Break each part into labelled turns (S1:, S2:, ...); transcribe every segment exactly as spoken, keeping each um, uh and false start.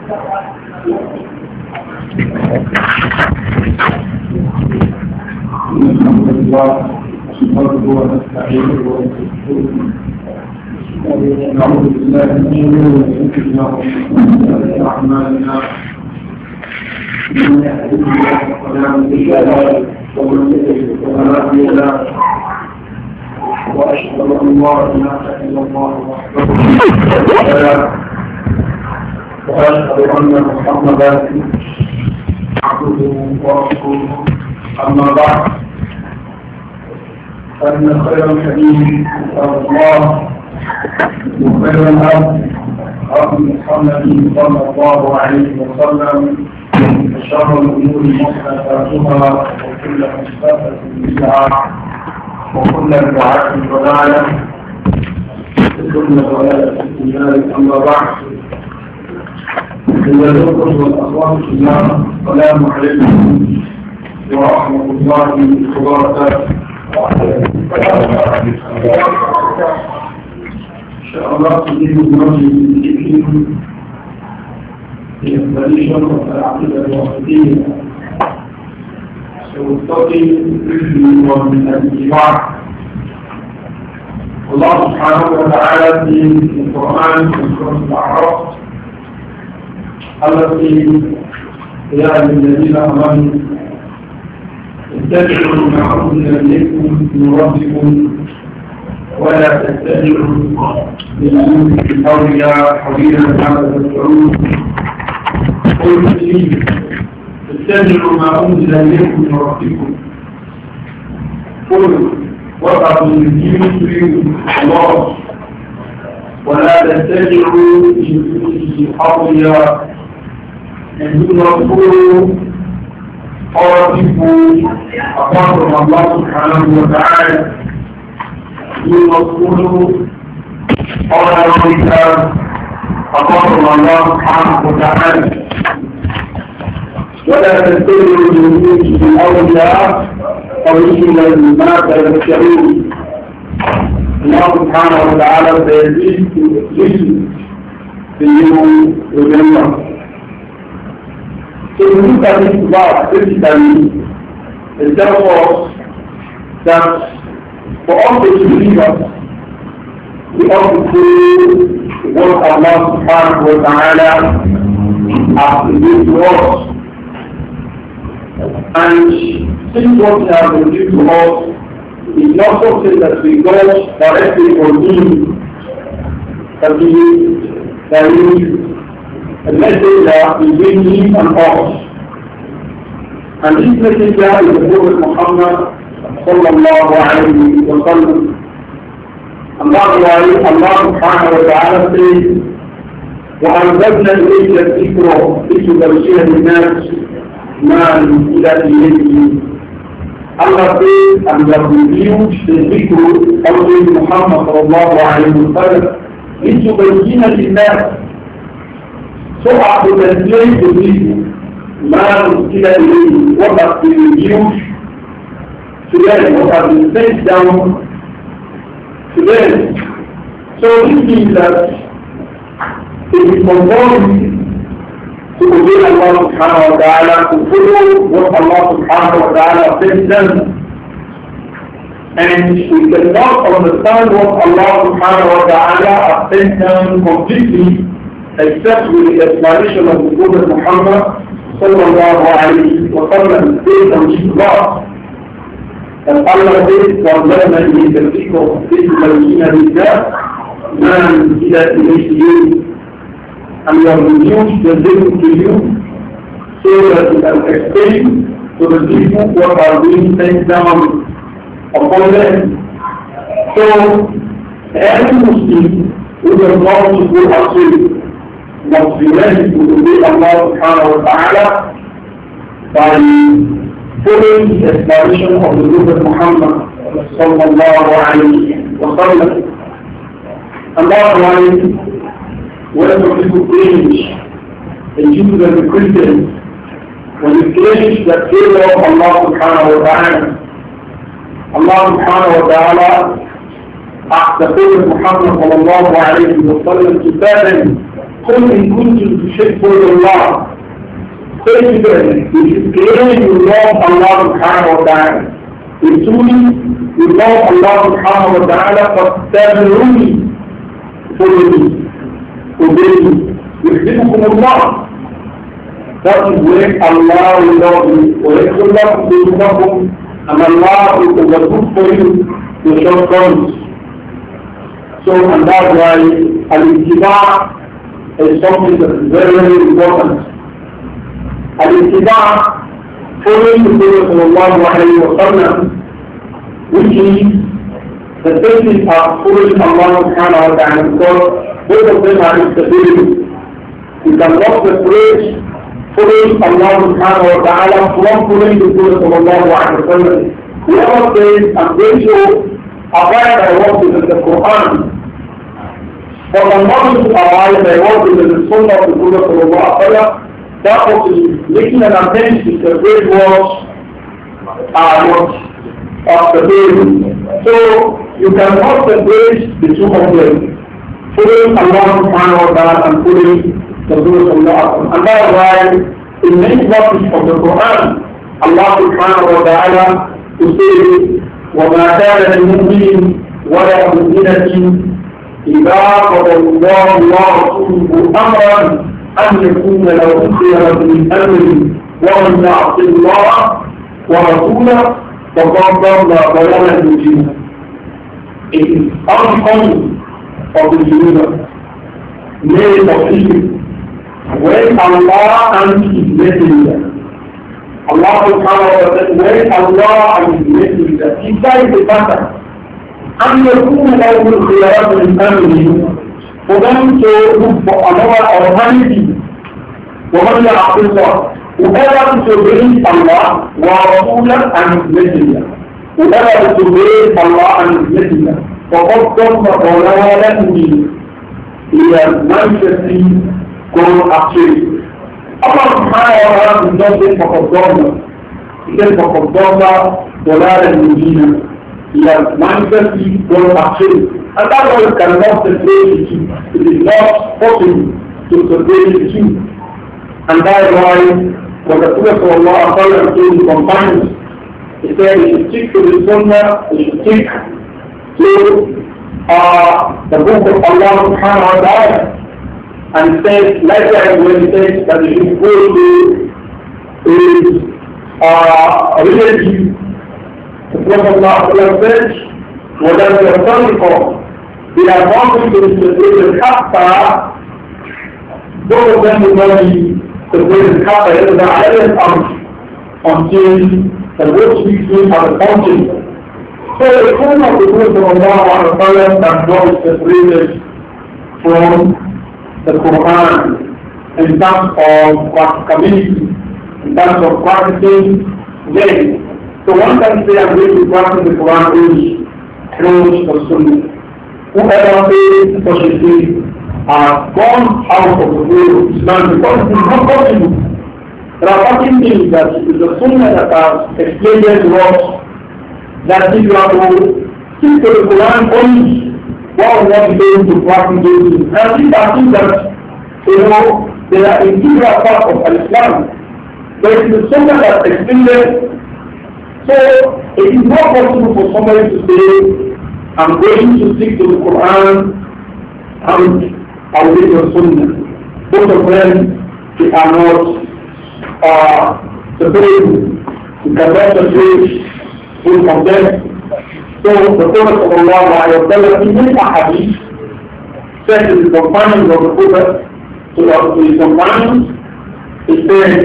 S1: الحمد لله نحمده ونستعينه ونستغفره نعوذ بالله من شرور انفسنا وسيئات اعمالنا من يهده الله فلا مضل له ومن يضلل فلا هادي له واشهد ان لا اله الا الله وحده لا شريك له واشهد ان محمدا عبده ورسوله اما بعد فإن خير الحديث كتاب الله وخير الهدي هدي محمد صلى الله عليه وسلم وشر الأمور محدثاتها وكل محدثة بدعة وكل بدعة ضلالة وكل ضلالة في النار أما بعد أيها الأخوة والأخوات في الله السلام عليكم ورحمة الله وبركاته. إن شاء الله تجيب المرجع الذكر في التاريخ والعقيدة الوحيدية سيستطيع من الاتباع. الله سبحانه وتعالى في القرآن في سورة الأعراف التي يا الذين آمنوا اتبعوا ما أنزل إليكم من ربكم ولا تتبعوا من أولياء قليلا ما تذكرون. قل لي اتبعوا ما أنزل إليكم من ربكم قل وقع من دين الله ولا تتبعوا من أولياء من دون رسول قاتلوا أقرهم الله سبحانه وتعالى يوصلوا قال ربك أقرهم الله سبحانه وتعالى ولا تتبعوا من دونه الأولياء قليلا ما تذكرون. الله سبحانه وتعالى سيزيد في اليوم والجنة. So we look at this verse basically, it tells us that for us to believe us, we ought to do what Allah subhanahu wa ta'ala has revealed to us. And since what He has revealed to us is not something that we got directly from Him, that we that we a messenger between him and us. And this messenger is the Prophet Muhammad sallallahu alayhi wa sallam. And that's why Allah subhanahu wa ta'ala says, وَأَنزَلْنَا إِلَيْكَ الذِّكْرَ لِتُبَشِّرَ النَّاسَ مَا نُزِّلَ إِلَيْهِمْ. Allah says, and we have revealed the dhikr of Muhammad sallallahu alayhi wa sallam لِتُبَشِّرَ النَّاسَ, so as to explain to people man what has been revealed to them, what has been sent down to them. So this means that it is compulsory to obey Allah subhanahu wa ta'ala, to follow what Allah subhanahu wa ta'ala sent them. And we cannot understand what Allah subhanahu wa ta'ala has sent them completely except with the explanation of the Prophet Muhammad sallallahu alayhi wa sallam based on his law. And Allah says, وَاللَّهَ إِلَيْكَ الذِّكْرَ لِتُبَيِّنَ لِلنَّاسِ مَا نُزِّلَ إِلَيْهِمْ. And we have revealed the dhikr to you so that you can explain to the people what are being sent down upon them. So every Muslim who does not to go astray must be ready to obey Allah subhanahu wa ta'ala by following the explanation of the Prophet Muhammad sallallahu alayhi wa sallam. And that's why when some people preach, the Jews and the Christians, when they preach that they love Allah subhanahu wa ta'ala, Allah subhanahu wa ta'ala asked the Prophet Muhammad sallallahu alayhi wa sallam to tell them قل إن كنتم تحبون الله. Say to them, if you claim you love Allah subhanahu wa ta'ala, if truly you love Allah subhanahu wa ta'ala, فَاتَّبِعُونِي, follow me, obey me, يُحْبِبُكُمُ اللَّهُ. That is when Allah will love you, وَيَغْفِرْ لَكُمْ ذُنُوبَكُمْ, and Allah will overlook for you your shortcomings. So, and that's why al-ittiba' is something that is very, very important. Al-ittiba', following the Prophet sallallahu alayhi wa sallam, which is the basic of following Allah subhanahu wa ta'ala, because both of them are instability. You cannot separate following Allah subhanahu wa ta'ala from following the Prophet sallallahu alayhi wa sallam. Whoever says, I'm going to abide by what is in the Quran, but I'm not going to abide by what is in the Sunnah of the Prophet sallallahu alayhi wa sallam, that was making an attempt to separate what are not of the baby. So you cannot separate the two of them, following Allah subhanahu wa ta'ala and following the Prophet sallallahu alayhi wa sallam. And that's why in many verses of the Quran, Allah subhanahu wa ta'ala to say, وَمَا كَانَ لِلْمُؤْمِنٍ وَلَا مُؤْمِنَةٍ إِذَا قَضَى اللَّهُ وَرَسُولُهُ أَمْرًا أن يكون له خيرة من أمره ومن يعص الله ورسوله فقد ضل ضلالا مبينا. It is uncommon for the believer, male or female, when Allah and His Messenger, Allah subhanahu wa ta'ala, when Allah and His Messenger decide the matter, أن يكون له خيرة من أمره, for them to look for another alternative. وَمَنْ يَعْصِ اللَّهَ, whoever disobeys Allah وَرَسُولَهُ and His Messenger, whoever disobeys Allah and His Messenger, فَقَدْ ضَلَّ ضَلَالًا مُبِينًا, he has manifestly gone astray. Allah subhanahu wa ta'ala does not say فَقَدْ ضَلَّ, he says فَقَدْ ضَلَّ ضَلَالًا مُبِينًا, he has manifestly gone astray. And that's why you cannot separate the two. It is not possible to separate the two. And that's why when the Prophet sallallahu alayhi wa sallam told the companions, he said they should stick to the Sunnah, they should stick to uh, the book of Allah subhanahu wa ta'ala. And he said, likewise when he said that they should go to his uh, relative, the Prophet sallallahu alayhi wa sallam said, وَلَا يَرْتَلِقَ, they are not going to be separated after both of them will not be separated after the island until the road between are the fountain. So the form of the Prophet sallallahu alayhi wa sallam that God is separated from the Quran in terms of practicability, in terms of practicing them. So one can say I'm going to practice the Quran only through the Sunnah. Whoever says such a thing are gone out of the way of Islam because it is not possible. There are certain things that it is the Sunnah that are explained to us that if you are to stick to the Quran only, one will not be able to practice those things. And these are things that, you know, they are integral part of Islam. But it is the Sunnah that explains it. So it is not possible for somebody to say, I'm going to stick to the Quran and I will read the Sunnah. Both of them, they are not uh, separated. You cannot separate both of them. So the Prophet sallallahu alayhi wa sallam, in many hadith, said to the companions of the Prophet, to his companions, he said,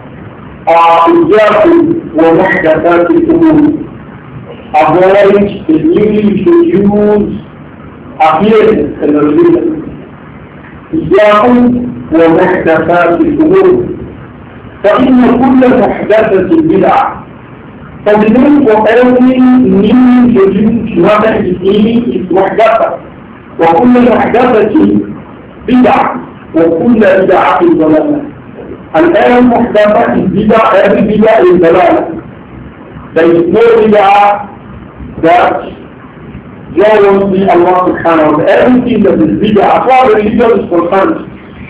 S1: إِجَّاكُمْ وَمُحْدَثَاتِ الْأُمُورِ, avoid the newly introduced appearance in the religion. إِيَّاكُمْ وَمُحْدَثَاتِ الْأُمُورِ فَإِنَّ كُلَّ مُحْدَثَةٍ بِدْعَةٍ. For the name for every new introduced matter is is محدثة, وكل محدثة بدعة وكل بدعة ضلالة. And every محدثة is بدعة, every بدعة is ضلالة. There is no بدعة that God wants to be Allah subhanahu wa ta'ala. Everything that is bid'ah, as far as religion is concerned,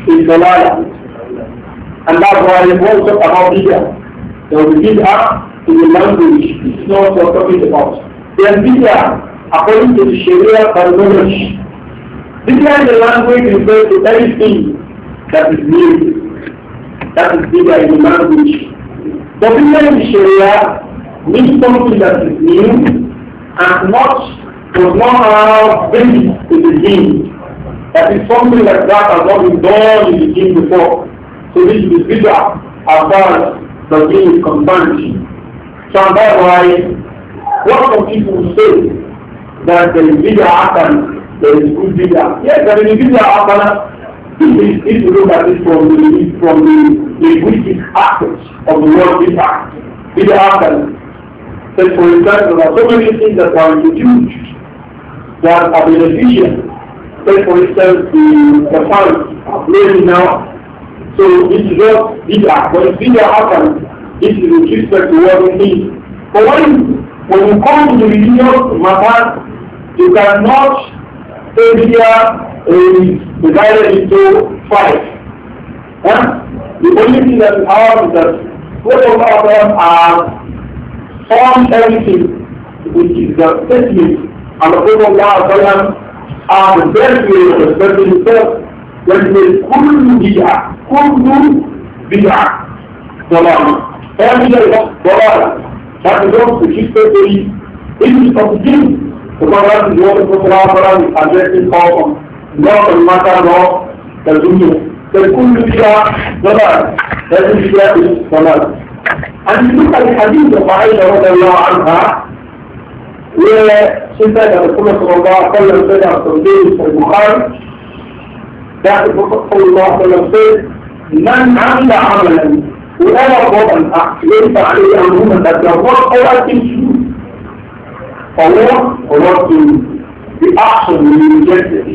S1: is Dalala. And that's why when we talk about Bid'ah, there will be Bid'ah in the language, it's not what we're talking about. Then Bid'ah, according to the Sharia terminology, Bid'ah in the language refers to anything that is new. That is Bid'ah in the language. The Bid'ah in the Sharia means something that is new and not does not have basis in the deen. That is something like that has not been done in the deen before. So this is Bid'ah as far as the deen is concerned. So that's why what some people say that there is Bid'ah Hasana, there is good Bid'ah. Yes, there is Bid'ah Hasana. If you look at it from the, from the linguistic aspect of the word Bid'ah, Bid'ah Hasana. So for example, there are so many things that are introduced that are beneficial. Take for instance the, the funds are playing now. So this is just Bid'ah. When Bid'ah happens, this is with respect to what we need. But when, when you come to the religious matter, you cannot say Bid'ah is divided into five. Huh? The only thing that we have is that both of them are formed everything, which is the statement, and the Prophet Allah are the best way of expressing himself. When he says, Kullu Bid'ah, Kullu Bid'ah, Dalala. Every day is Dalala. That is also the respect to the issues of the deen. The Prophet is what the Prophet is addressing all on. Not the matter of the dunya. The Kullu Bid'ah, Dalala. Every Bid'ah is Dalala. And if you look at the hadith of Aisha radiallahu anha, where she said that the Prophet sallallahu alayhi wa sallam said that from days for Bukhari, that the Prophet sallallahu alayhi wa sallam said, Man amila amalan, whoever bought an act, laysa alayhi amruna, that does not allow things to do, or what, or what to, the action will be rejected.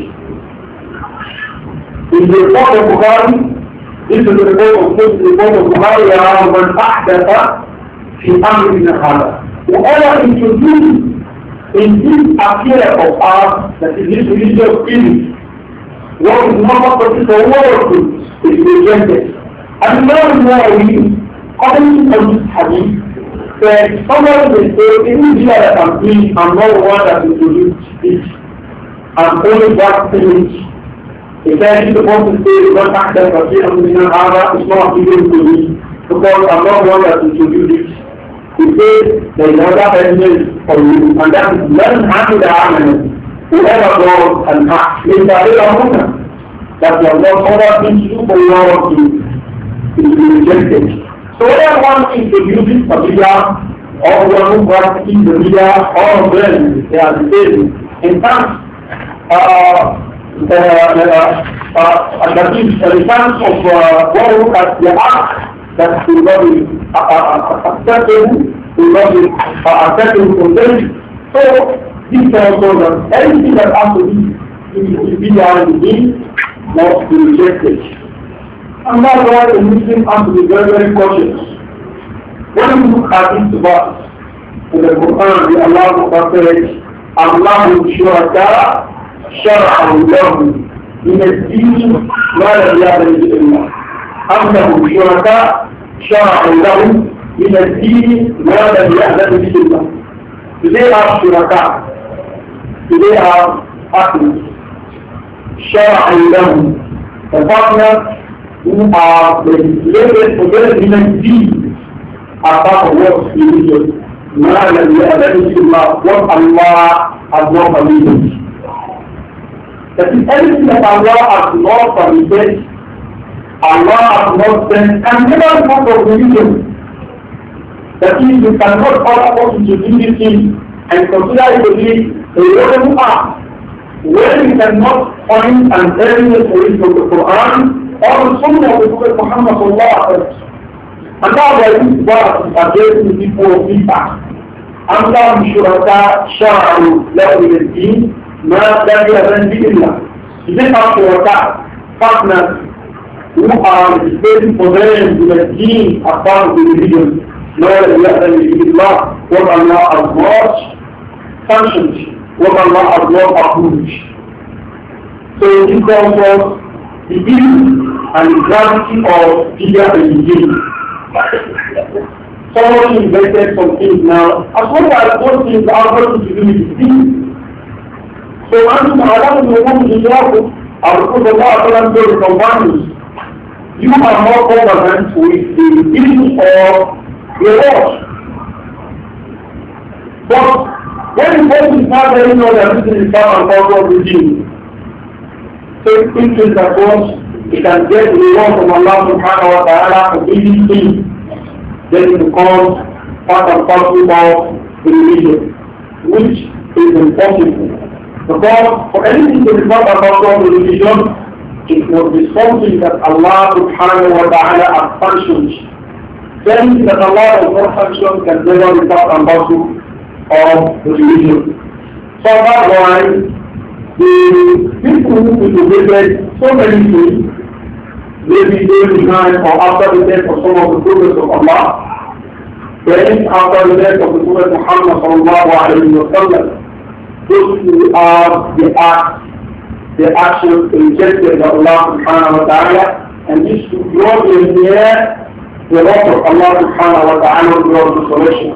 S1: In the report of Bukhari, this is the report of the report of Bukhari, around man ahdatha fi amrina hadha. Whoever introduces in this affair of ours, that is this religious spirit, what is not possible for world is rejected. And now more we, according to this hadith, that someone will say, any deal that I'm doing, I'm not the one that introduced it. I'm only that thing. If I need to want to say, don't act that for three hundred million hours, it's not given to me, because I'm not the one that introduced it. He says there is another evidence for you, and that is learn how to the argument. Whoever goes and acts in the way of movement, that you have not other things to do for your to be rejected. So whether one introduces a Bid'ah, or one who practices the Bid'ah, all of them, they are the same. In fact, uh, the, uh, uh, uh, in terms of uh, one who look at the act, that will not be acceptable, will not be acceptable from them. So, this tells us that anything that has to be Bid'ah in the deen must be rejected. And that's why the Muslim has to be very, very cautious. When you look at this verse in the Quran, the Allah says, Allahu shuraka shar'u lahu min ad-din ma lam ya'lam illa أم لهم شركاء شرعوا لهم من الدين ما لم يأذن به الله. They are شركاء. They are partners. شرعوا لهم. The partners who are legislated for them in the deen are part of what is religious. ما لم يأذن به الله. What Allah has not permitted. That is anything that Allah has not permitted, Allah has not sent, and never become of religion. That is, you cannot order us to do this thing and consider it to be a religious act. When you cannot find an evidence for it from the Quran or the Sunnah of the Prophet Muhammad sallallahu alaihi wasallam. And now there is verse addressing the people of Bid'ah. أَمْ لَهُمْ شُرَكَاء شَرَعُوا لَهُم مِنَ الدِّينِ مَا لَمْ يَأْذَنْ بِهِ اللَّهُ. They have shuraka, partners, who are legislating for them in the deen as part of the religion. Nor is that Allah, what Allah has not sanctioned, what Allah has not approved. So this tells us the issue and the gravity of bigger religion. Someone invented some things now, as long as those things are going to do with things. So أنتم أعلم الأمور بالله أرسل الله أعلم بالcompanions. You are more competent with the issues of your watch. But when the person is not very know that this is Islam and power of regime, so it thinks that once he can get the reward from Allah subhanahu wa ta'ala for these things, then it becomes part and parcel of the religion, which is impossible. Because for anything to be part and parcel of the religion, it must be something that Allah subhanahu wa ta'ala has sanctioned. Anything that Allah has not sanctioned can never be part and parcel of the religion. So that's why the people who innovated so many things, maybe during the time or after the death of some of the prophets of Allah, then after the death of the Prophet Muhammad sallallahu alayhi wa sallam, those who are the acts, the actions rejected by Allah subhanahu wa ta'ala, and this should draw in near the wrath of Allah subhanahu wa ta'ala without restoration.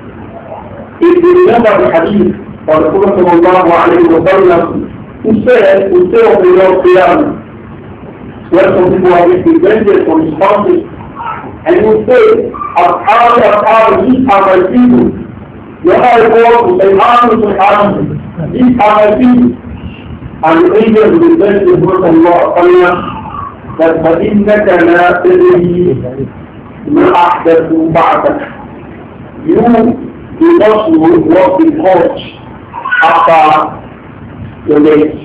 S1: If you remember the hadith of the Prophet sallallahu alayhi wa sallam, who said, who said of the Lord Qiyamah, where some people are being prevented from his family, and he will say, Ashab, Ashab, these are my people. When I go to say, Amen, to Amen, these are my people. And the angel will say to the Prophet Allah, that فَإِنَّكَ لَا تَدْرِي مَا أَحْدَثُ بَعْدَكَ. You do not know what will hurt after your death.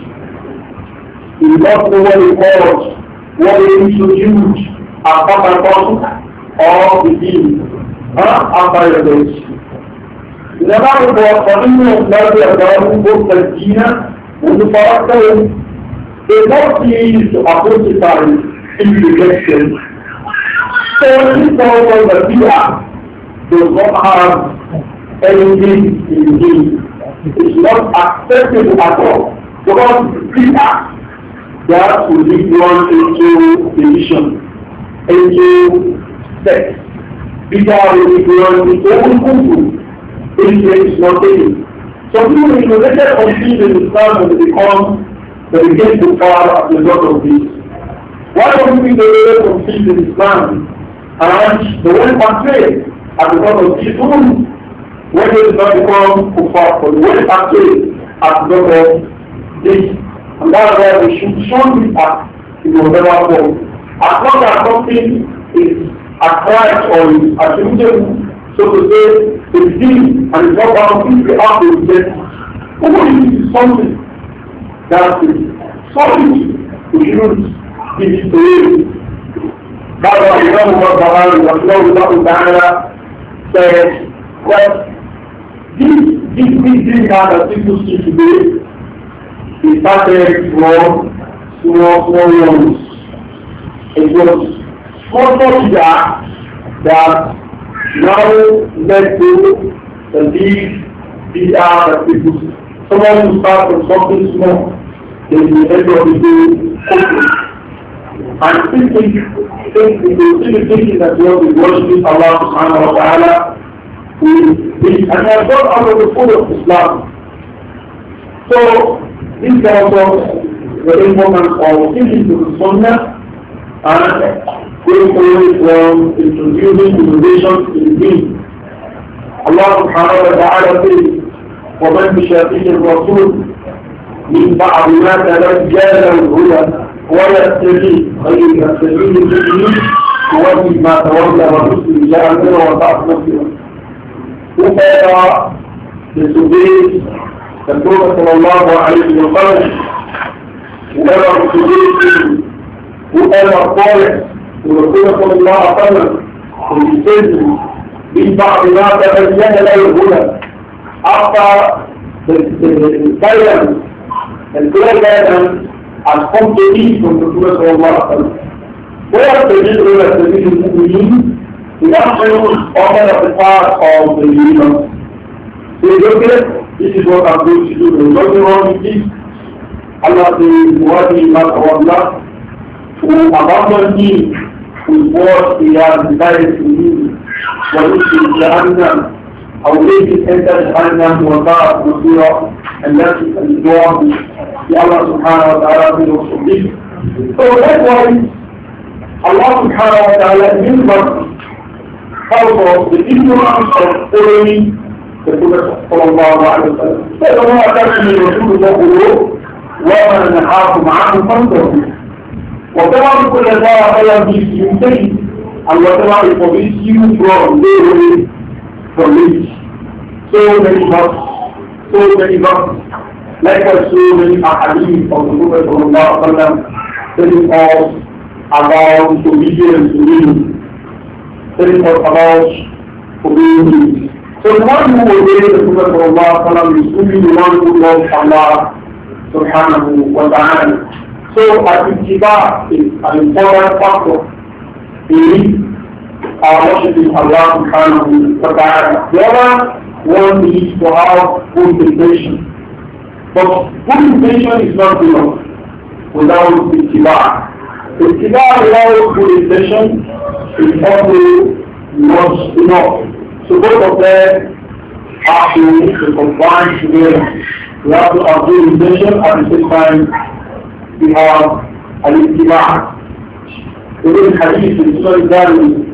S1: You do not know what will hurt, what will introduce after my death or the deen after your death. In another word, for me, of the both the Dina and the Farakaw, they not pleased to apostatize in rejection. So this also the Bia does not have anything in him. It's not acceptable at all. Because Bia, that will lead one into division, into sex. Bia will lead one into open is not taken. So people innovated on things in Islam and they become the begin to power as a result of this. Why don't we innovate on things in Islam and the one portrayed as a result of this woman when they do not become kuffar, but the one portrayed as a result of this. And that's why we should show this act in whatever form. As long as something is ascribed or is attributed, so to say, it's sin and it's not about people have to reject. Only is something that is something we shouldn't give it away. That's why Imam Al-Bahari says that this this big thing that people see today is started from small small ones. It was small small that now let go the big, big are the people. Someone who starts from something small, they will end up with the open. And thinking, thinking, they will thinking that what we worship Allah subhanahu wa ta'ala will be, and they have got out of the fold of Islam. So, this is also the importance of thinking to the Sunnah and going away from introducing innovations in the deen. Allah subhanahu wa ta'ala says, وَمَنْ بِشَاقِيِّ الرَّسُولِ مِنْ بَعْضِ مَا تَبَيَّنَ الْهُدَى وَيَتَّبِعْ غَيْرَ سَبِيلِ الْمُؤْمِنِينَ نُوَلِّهِ مَا تَوَلَّى وَنُصْلِهِ جَهَنَّمَ وَسَاءَتْ مَصِيرًا. Whoever disobeys the Prophet sallallahu alayhi wa sallam, whoever disobeys him, whoever follows ورسول صلى الله عليه وسلم ويستجد من بعض ما تبين له الهدى after the, the, the guidance and clear guidance has come to me from the Prophet صلى الله عليه وسلم. Where the Israel as the Muslim, we actually honor of the part of the believers. So okay, this is what I'm going to do. There is nothing wrong with this. Allah says, what is not of Allah? who abandon him with what he has decided to do. What is Jahannam? Our way to enter Jahannam was not Masira, and that is the door the Allah subhanahu wa ta'ala will also give. So likewise, Allah subhanahu wa ta'ala gives us also the ignorance of following the Prophet sallallahu alayhi wa sallam. So the one attached to the Rasul وَمَا نَحَاكُمْ عَنْهُ فَانْتَرُوا. Whatever people that Allah gives you, take it, and whatever it forbids you from, stay away from it. So many verses, so many verses, likewise so many ahadith of the Prophet sallallahu alayhi wa sallam telling us about obedience to him, telling us about obedience. So the one who obeys the Prophet sallallahu alayhi wa sallam is only the one who loves Allah subhanahu wa ta'ala. So al-ittiba is an important factor in our worshiping Allah subhanahu wa ta'ala. The other one needs to have good intention. But good intention is not enough without ittiba. Ittiba without good intention is also not enough. So both of them have to combine together. We have to have good intention at the same time we have al-ittiba. Within hadith in Surah Al-Zari,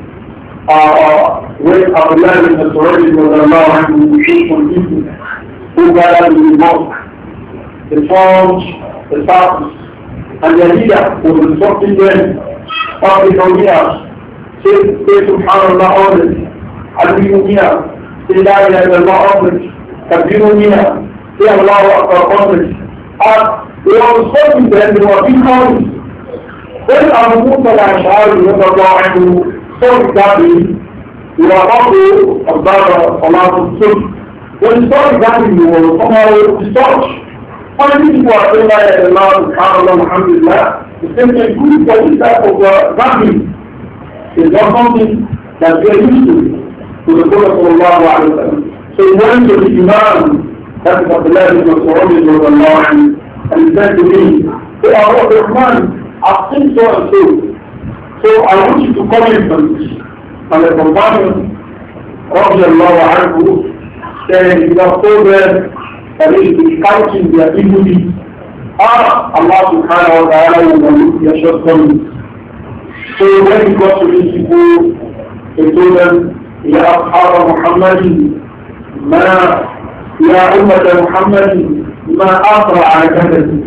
S1: when Abdullah ibn Mas'ud radiyallahu anhu from people who gathered in the mosque, the formed the pastors, and the leader was instructing them, talking on here, say, say Subhanallah always, Al-Biyu here, say La ilaha illallah always, Kabiru here, say Allahu Akbar always. And they were instructing them, they were being called. When Abu Musa al-Ash'ari radiyallahu anhu saw exactly, we were about to observe Allah's truth. When he saw exactly, he was somehow disturbed. How many people are saying that Allah subhanahu alhamdulillah? The same thing good for this type of gathering is not something that we are used to, to the Prophet sallallahu alayhi wa sallam. So he went to the Imam, that is Abdullah ibn Mas'ud radiyallahu anhu, and he said to me, "Hey, Abu Rahman, I've seen so and so. So I want you to comment on this." And the companion, radiallahu anhu, said, "You have told them that they should be counting their evil deeds. Ah, Allah subhanahu wa ta'ala will remove their shortcomings." So when he got to these people, he told them, "Ya ashab Muhammadin, ma, ya ummat Muhammadin, ma asra ala kadati."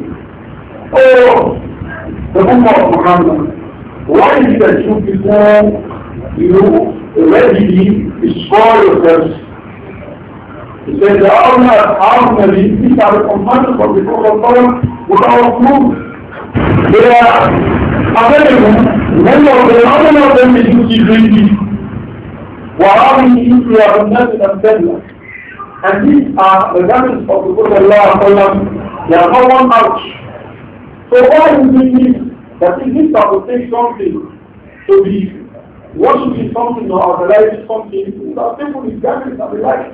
S1: Oh, the Ummah of Muhammad, why is it that you people, you readily destroy yourselves? He said, the Allah has Nabi, these are the companions of the Prophet without proof. They are available, many of them, how many of them did you see drinking? وَعَرَبِهِ إِسْرِيَا بِالنَّاسِ أَمْثَلَّا. And these are the garments of the Prophet Allah, they are not one out. So why do we think that if this type of thing something to be worshiping something or idolizing something, that people is garments and the like.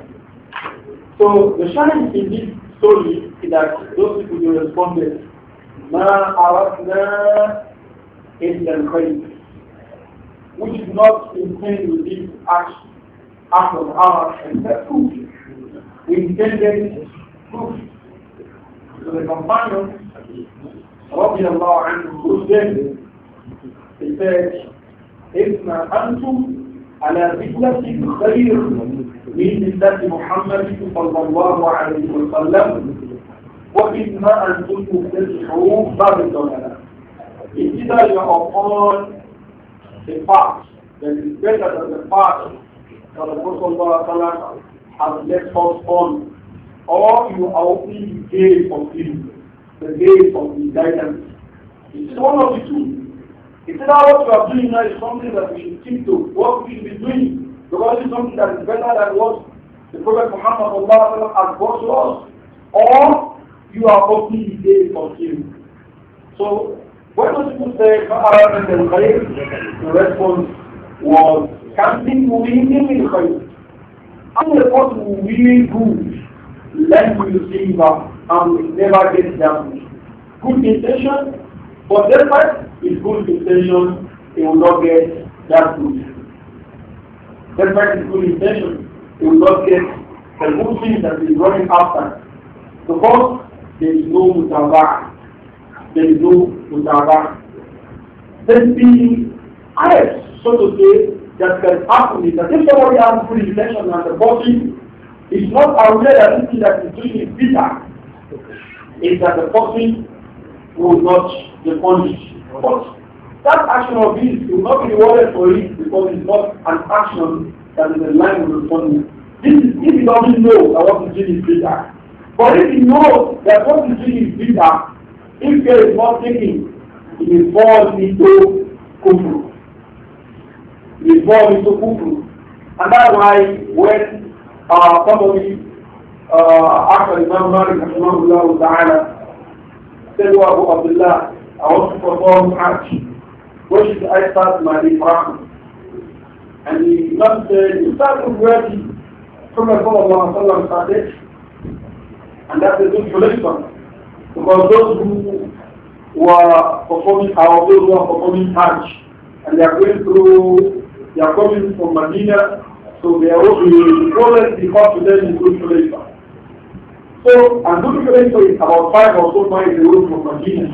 S1: So the challenge in this story is that those people who responded, "Ma aratna illa al-khayr," which is not intended with this act, act of ours and that proof. We intended proof. So the companion, radiallahu anhu, who said, he said, "Isma antum ala bitlati khayr من ملة محمد صلى الله عليه وسلم وإما أن تفتتحوا باب الضلالة." It's either you are upon the path that is better than the path that the Prophet has left us on, or you are opening the gate of him, the gate of the guidance. It's one of the two. It's either what you are doing now is something that we should keep to, what we should be doing, because it's something that is better than what the Prophet Muhammad has brought to us, or you are opening the gate for him. So when those people say the response was something moving in the khayr. And the person who really good, let me receive and will never get damaged. Good intention, but despite his good intention, he will not get that good. Despite his good intention, he will not get the good thing that he is running after. Because there is no mutabah. There is no mutabah. Then the ayat, so to say, that can happen is that if somebody has good intention and the person is not aware that this thing that is doing is bitter, is that the person will not be punished. But that action of his will not be rewarded for it because it's not an action that is in line with the sunnah. This is if he doesn't know that what he's doing is bitter. But if he knows that what he's doing is bitter, if care is not taken, he will fall into kufr. He will fall into kufr. And that's why when uh, somebody uh, after Imam Malik rahimahullah ta'ala said to Abu Abdullah, I want to perform Hajj. Where should I start my ihram? And the Imam said, you start from where the Prophet sallallahu started. And that's a good relation. Because those who were performing, or those who are performing Hajj, and they are going through, they are coming from Medina, so they are the progress because to them is good relation. So, and good relation is about five or so miles away from Medina.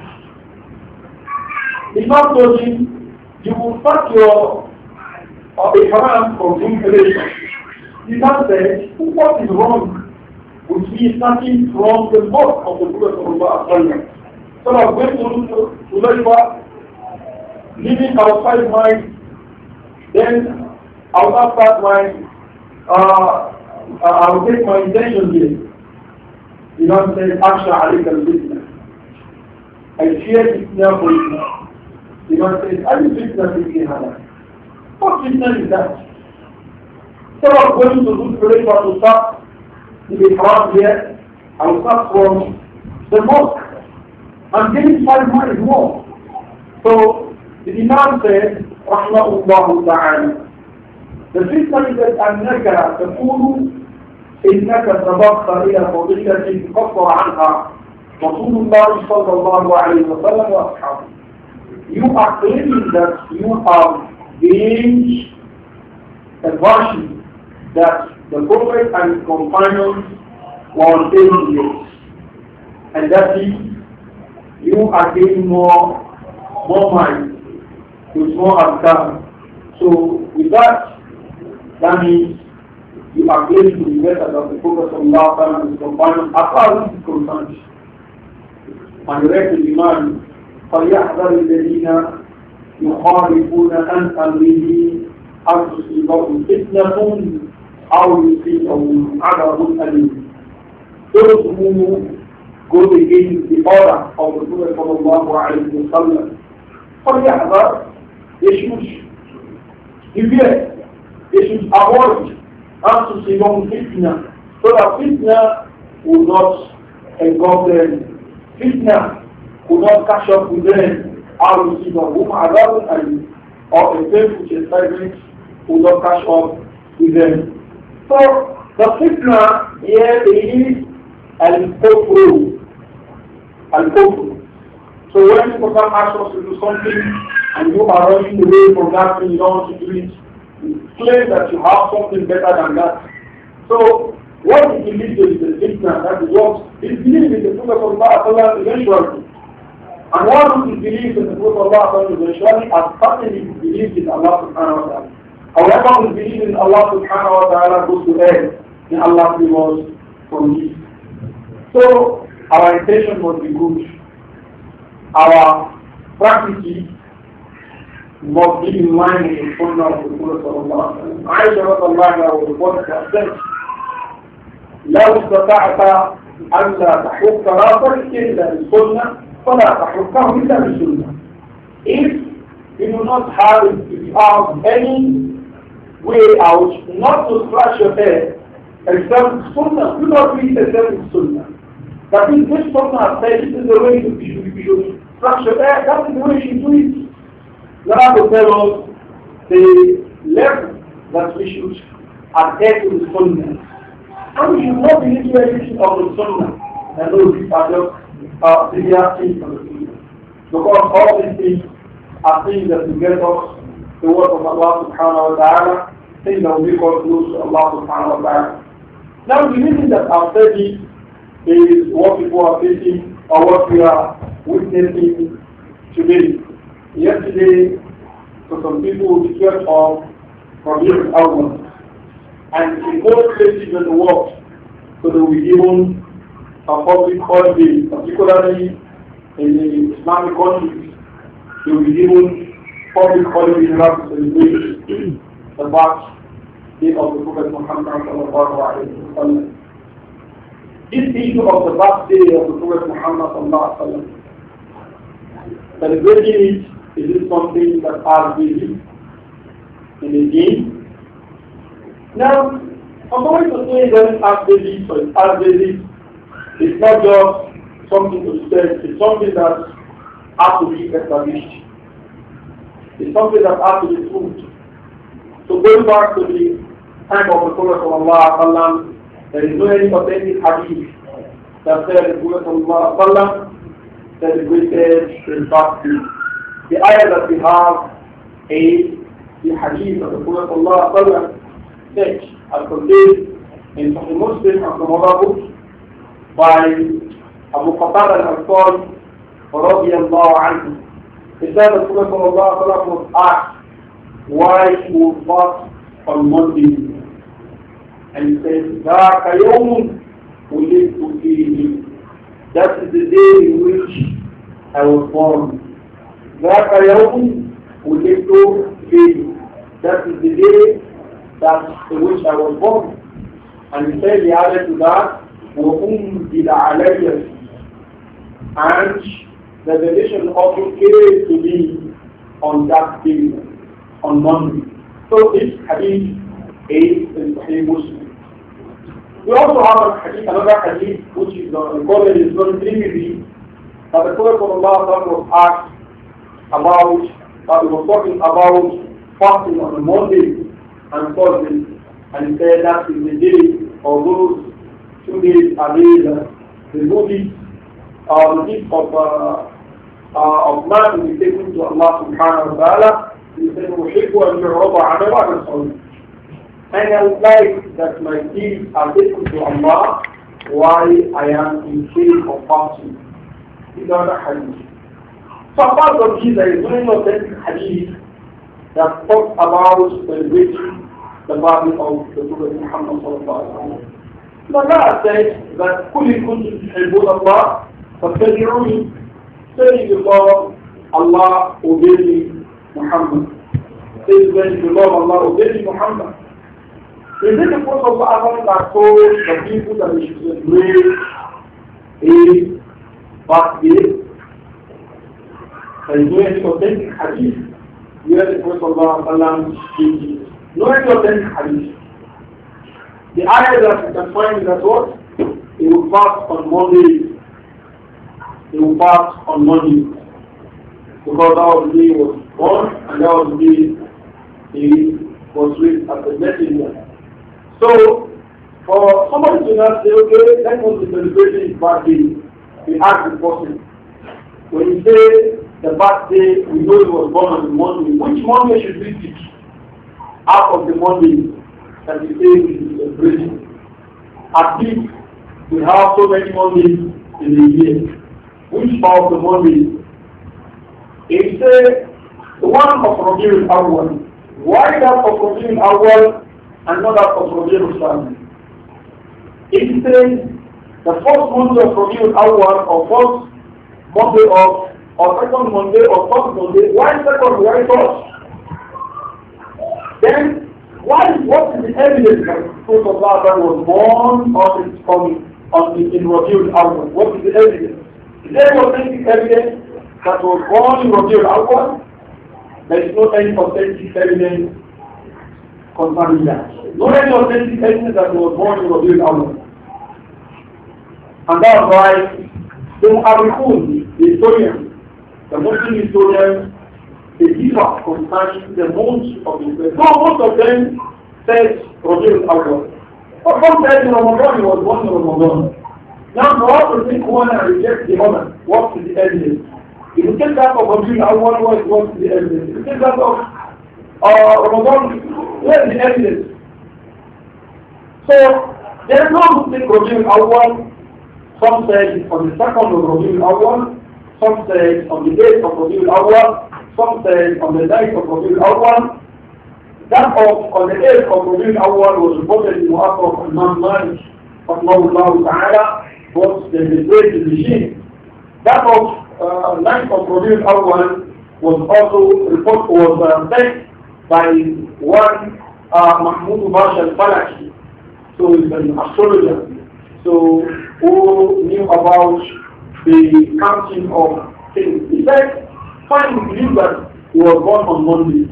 S1: It's not told him, you will start your uh, ihram from good relation. He now said, what is wrong with me starting from the mosque of the Prophet of Allah? So I'm going to Ulaifa, living outside my, then I'll not start my, uh, I'll take my intention here. You know, say, Aksha Alik al-Fitna. I fear fitna for Islam. You know, say, are you fitna fi halal? What fitna is that? So I'm going to do Ulaifa to start the ihram here. I will start from the mosque. I'm getting five miles more. So the Imam said, Rahmahullah ta'ala, the fitna is that أنك تقول إنك تبقى إلى فضيلة تكفر عنها رسول الله صلى الله عليه وسلم وأصحابه. You are claiming that you have gained a version that the Prophet and his companions were on ten years. And that is, you are gaining more, more mind, with more adhkar. So with that, that means you are going to be better than the Prophet and his companions as far as this is concerned. And the rest of the man, فَلْيَحْذَرِ الَّذِينَ يُخَالِفُونَ عَنْ أَمْرِهِ أَنْ تُصِيبَهُمْ فِتْنَةٌ أَوْ يُصِيبَهُمْ عَذَابٌ أَلِيمٌ. Those who go against the order of the Prophet sallallahu alayhi wa sallam, فَلْيَحْذَرِ, they should beware, they should avoid أَنْ تُصِيبَهُمْ فِتْنَةٌ, so that fitna will not engulf them. Fitna will not catch up with them. أَوْ يُصِيبَهُمْ عَذَابٌ أَلِيمٌ, or a painful chastisement will not catch up with them. So the fitna here is al-kufru. Al-kufru. So when people come ask us to do something and you are running away from that thing, you don't want to do it, you claim that you have something better than that. So what is believed is the fitna, that is what is believed in the Prophet of Allah eventually. And one who is believed in the Prophet of Allah eventually as certainly believed in Allah subhanahu wa ta'ala. However, we believe in Allah subhanahu wa ta'ala goes to hell, and Allah delivers from this. So, our intention must be good. Our practice must be in line with the sunnah of the Prophet of Allah. Aisha radiallahu was reported to have said, لو استطعت أن لا تحك راسك إلا بالسنة فلا تحكه إلا بالسنة. If you do not have, if you have any way out, not to scratch your head, except sunnah, do not read except sunnah. That is, this sunnah says this is the way you should, you should scratch your head, that is the way you should do it. Now to tell us the level that we should adhere to the sunnah. And we should not be into anything of the sunnah. And those are just uh, severe things for the people. Because all these things are things that will get us the word of Allah subhanahu wa ta'ala, things that will make us close to Allah subhanahu wa ta'ala. Now the reason that I'm saying is what people are facing or what we are witnessing today. Yesterday, for some people, the church of Rabiul Awwal, and in most places in the world, so they will be given a public holiday, particularly in the Islamic countries, they will be given public holiday in order to celebrate the birthday of the Prophet Muhammad sallallahu alaihi wasallam. This issue of the birthday of the Prophet Muhammad sallallahu alaihi wasallam, celebrating it, is it something that has been in the deen? Now, I'm going to say it doesn't have basis, so it has basis. It's not just something to say, it's something that has to be established. It's something that has to be proved. So going back to the time of the Prophet ﷺ, there is no any authentic hadith that said the Prophet ﷺ celebrated his birthday. The ayah that we have is the hadith of the Prophet ﷺ said, as contained in Sahih Muslim and some other books by Abu Qatada al-Ansari radiyallahu anhu. He said the Prophet ﷺ was asked why he would fast on Monday. And he said, ذَاكَ يَوْمٌ وُلِدْتُ فِيهِ. That is the day in which I was born. ذَاكَ يَوْمٌ وُلِدْتُ فِيهِ. That is the day that in which I was born. And he said, he added to that, وَأُنْزِلَ عَلَيَّ. And the revelation also came to me on that day, on Monday. So this hadith is in Sahih Muslim. We also have a hadith, another hadith which is uh, recorded in Sunan Tirmidhi, that the Prophet was asked about, that he was talking about fasting on a Monday and Thursday, and he said that is the day of those two days are days, uh, the movie, uh, the gift of, uh, uh, of man will be taken to Allah subhanahu wa ta'ala. He said, وَحِبُّ أَنْ يُعْرَضَ عَلَيْهِ وَعَلَى. And I would like that my deeds are taken to Allah while I am in state of fasting. These are the hadith. So apart from this, there is many authentic hadith that talks about celebrating the birthday of the Prophet Muhammad sallallahu alaihi wasallam. So Allah said that قُلْ إِن كُنتُمْ تُحِبُّونَ اللَّهَ فَاتَّبِعُونِي. Say the Lord, Allah, obey me, Muhammad. Say the Lord, Allah, obey me, Muhammad. Is it the Prophet of Allah that told the people that they should celebrate a birthday? There is no any authentic hadith where the Prophet of Allah did no any authentic hadith. The ayah that you can find is that what? He will fast on Monday. He will fast on Monday. Because that was the day he was born and that was the day he was raised as a messenger. So, for somebody to not say, okay, let us be celebrating his birthday, we ask the person. When you say the birthday, we know he was born on the Monday, which Monday should we pick out of the Monday that we say we should celebrate? At least we have so many Mondays in the year. Which part of the Monday? If you say the one of Rabiul Awwal, why that of Rabiul Awwal and not that of Rabiul Thani? If you say the first Monday of Rabiul Awwal or first Monday of or second Monday or first Monday, why second, why first? Then why what is the evidence that the Prophet of Allah was born on its coming on the in Rabiul Awwal? What is the evidence? Is there authentic evidence that was born in Rabiul Awwal? There is no any authentic evidence concerning that. No any authentic evidence that was born in Rabiul Awwal. And that's why the Muharrikhun, the historians, the Muslim historians, they differ concerning the months of the Prophet. So most of them said Rabiul Awwal. But some said in Ramadan, he was born in Ramadan. Now for us to think one and reject the other, what is the evidence? If you take that of Rabiul Awwal, what what is the evidence? If you take that of uh, Ramadan, where is the evidence? So there is no Muslim Rabiul Awwal. Some say on the second of Rabiul Awwal, some say on the eighth of Rabiul Awwal, some say on the ninth of Rabiul Awwal. That of on the eighth of Rabiul Awwal was reported in Mu'akkar of Imam Malik rahimahullah ta'ala, was the great regime. That of uh, ninth of Rabiul Awwal was also report was uh, sent by one uh, Mahmoud Basha al-Falaki, so he's an astrologer, so who knew about the counting of things. He said, fine, we believe that he was born on Monday.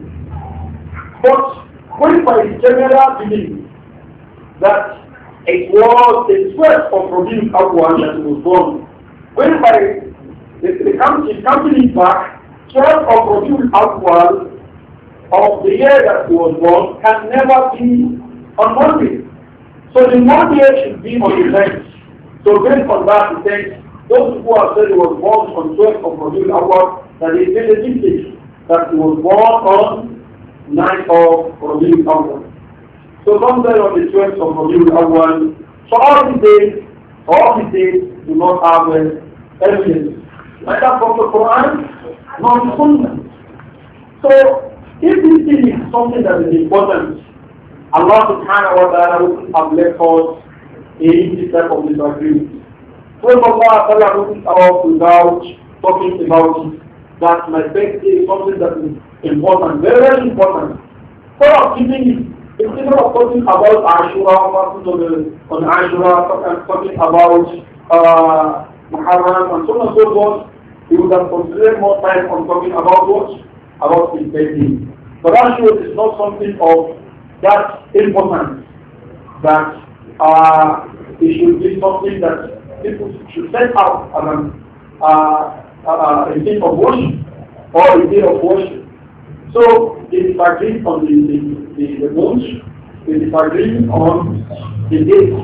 S1: But going by the general belief that it was the twelfth of Rabiul Awwal that he was born, going by the, the counting, counting it back, twelfth of Rabiul Awwal of the year that he was born can never be on Monday. So the Monday should be on the ninth. So based on that, he says, those who have said he was born on twelfth of Rabiul Awwal, that they say the mistake that he was born on ninth of Rabiul Awwal. So some say on the twelfth of Rabiul Awwal. So all these days, all these days do not have uh, evidence. Neither from the Quran nor the Sunnah. So if this thing is something that is important, Allah subhanahu wa ta'ala wouldn't have left us in this type of disagreement. So Allah wouldn't have us without talking about it. That my faith is something that is important, very, very important. So of keeping it, instead of talking about Ashura, on Ashura, talking about uh, Muharram and so on and so forth, we would have considered more time on talking about what? About his birthday. But Ashura is not something of that importance that uh, it should be something that people should set out as an uh, Uh, a day of worship or a day of worship. So they disagree on the, the, the, the month, they disagree on the date.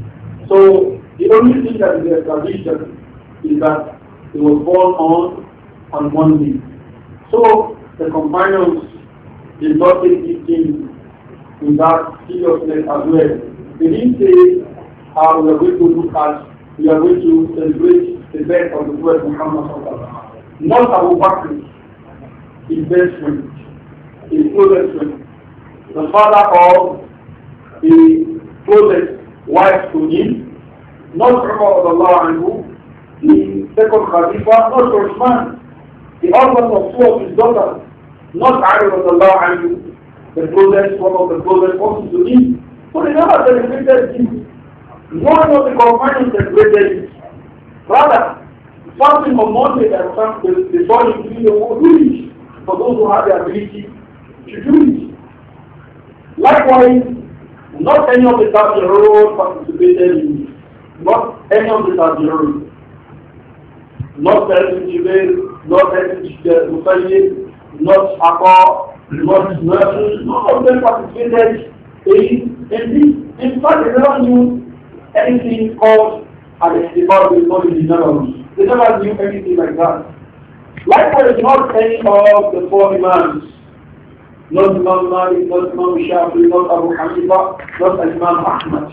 S1: So the only thing that is established is that he was born on on Monday. So the companions did not take this thing with that seriousness as well. They didn't say, uh, we are going to look at, we are going to celebrate the birth of the Prophet Muhammad sallallahu alaihi wasallam. Not Abu Bakr, his best friend, his closest friend, the father of the closest wife to him, not Umar anhu, the second Khalifa, not Uthman, the husband of two of his daughters, not Ali anhu, the closest, one of the closest persons to him. So they never celebrated him. None of the companions celebrated it. Rather, fasting on Monday and the, the sun is doing the whole village for those who have the ability to do it. Likewise, not any of the Tabi'un participated in it. Not any of the Tabi'un. Not Ibn Jubair, not Ibn Musayyib, not Aqa, not Nafi, none of them participated in, in this. In fact, they never knew anything called and it's about the knowledge in general. They never knew anything like that. Likewise, not any of the four imams, not Imam Malik, not Imam Shafi, not Abu Hanifa, not Imam Ahmad.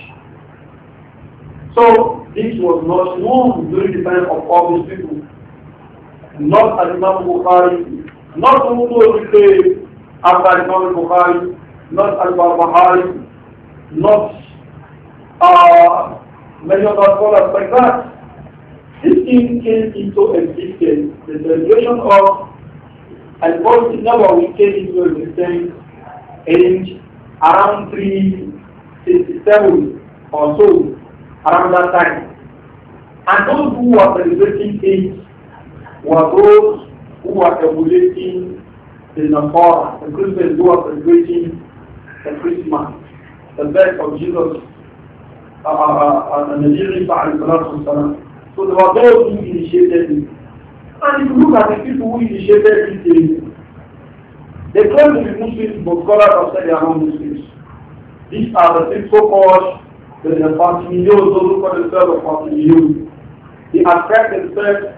S1: So this was not known during the time of all these people. Not Imam Bukhari, not who will say after Imam Bukhari, not Al-Barbahari, not uh, many of our scholars like that. This thing came into existence. The celebration of Al-Qur'an Nabawi came into existence in around three sixty-seven or so, around that time. And those who were celebrating it were those who were emulating the Nasara, the Christians who were celebrating the Christmas, the birth of Jesus. Uh, uh, uh, so there were those who initiated it. And if you look at the people who initiated it, they claim to be Muslims, but scholars have said they are not Muslims. These are the same so-called the Fatimiyos, those who call themselves the Fatimiyos. They ascribe themselves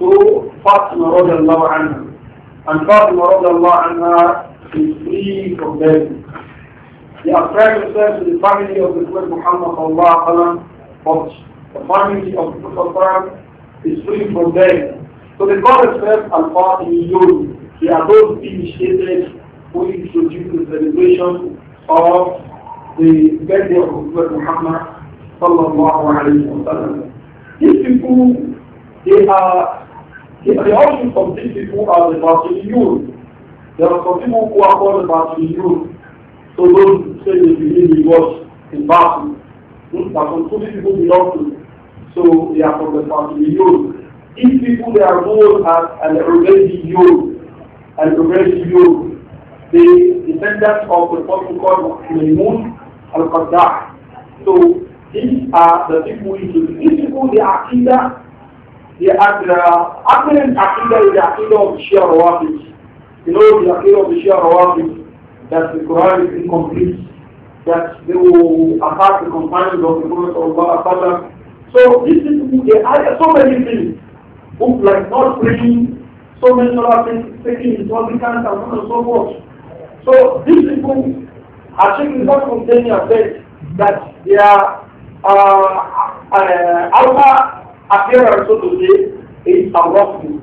S1: to Fatima radiallahu anha. And Fatima radiallahu anha is free from them. They ascribe themselves to the family of the Prophet Muhammad sallallahu alaihi wasallam, but the family of the Prophet is free from them. So they call themselves Al-Fatimiyun. They are those initiated who introduced the celebration of the birthday of the Prophet Muhammad sallallahu alaihi wasallam. These people, they are, the, the origin of these people are the Fatimiyun. There are some people who are called the Fatimiyun. So those who say they believe in God in battle, that some two people belong to. So they are from the Fatimiyun. These people, they are known as Al-Ubaydiyun. Al-Ubaydiyun, the descendants of the person called Maymun Al-Qaddah. So these are the people who these people, they are Aqidah, they are the Aqidah is the Aqidah of the Shia Rawafid. You know the Aqidah of the Shia Rawafid, that the Quran is incomplete, that they will attack the companions of the Prophet of Allah. So these people, they are so many things, who like not praying, so many other things, taking intoxicants and so on and so forth. So these people are taking that containing effect that they are uh, uh, outer appearance, so to say, is unlawful.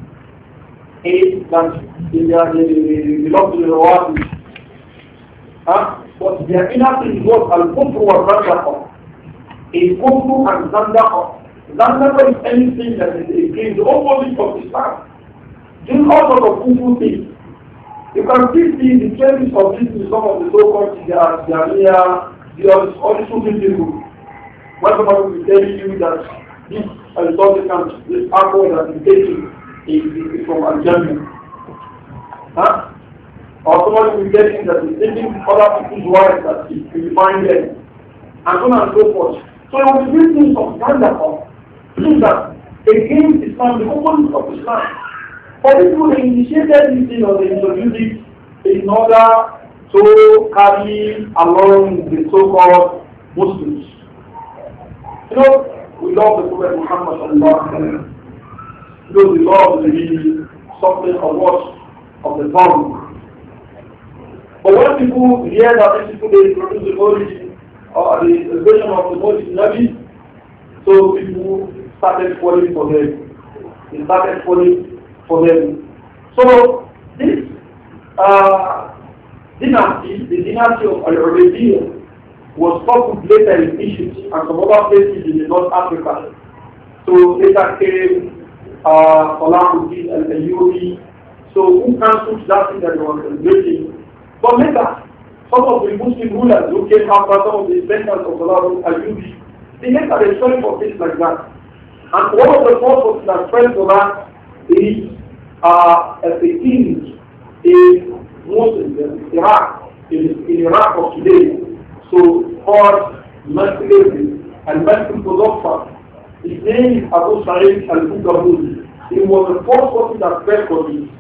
S1: Is that they are they belong to the Rawafid. Huh? But their inner thing is what Al-Kufr wa Zandaqa. A Kufr and Zandaqa. Zandaqa is anything that is against the opposite of Islam. Doing all sorts of Kufr things. You can still see the traces of this in some of the so-called Jamiya, the all the Sufi people. When somebody will tell you that this intoxicant, this alcohol that is taking is, is from Al-Jamiya. Huh? Or somebody will tell you that is taking other people's wives that is purifying them. And so on and so forth. So it will be written some Zandaqa. Means that against Islam, the opposite of Islam. For people, they initiated this thing or they introduced it in order to carry along the so-called Muslims. You know, we love the Prophet Muhammad sallallahu alaihi wasallam. Because we love the something of what? Of the tongue. But when people hear that these people they introduce the origin or the version of the Moses Nabi, so people started falling for them. They started falling for them. So this uh, dynasty, the dynasty of Al-Ubaydiyya, was taught later in Egypt and some other places in North Africa. So later came uh, Salahuddin al-Ayyubi, so who cancelled that thing that they were celebrating. But later, some of the Muslim rulers who came after some of the descendants of Salahuddin al-Ayyubi, they later they started for things like that. And one of the forces that spread for that is uh, a king in Muslims, in Iraq, in, in Iraq of today. So called Masjid and Masjid Qudaffa. His name is Abu Sa'id al-Bukabuli. He was the first person that spread for this.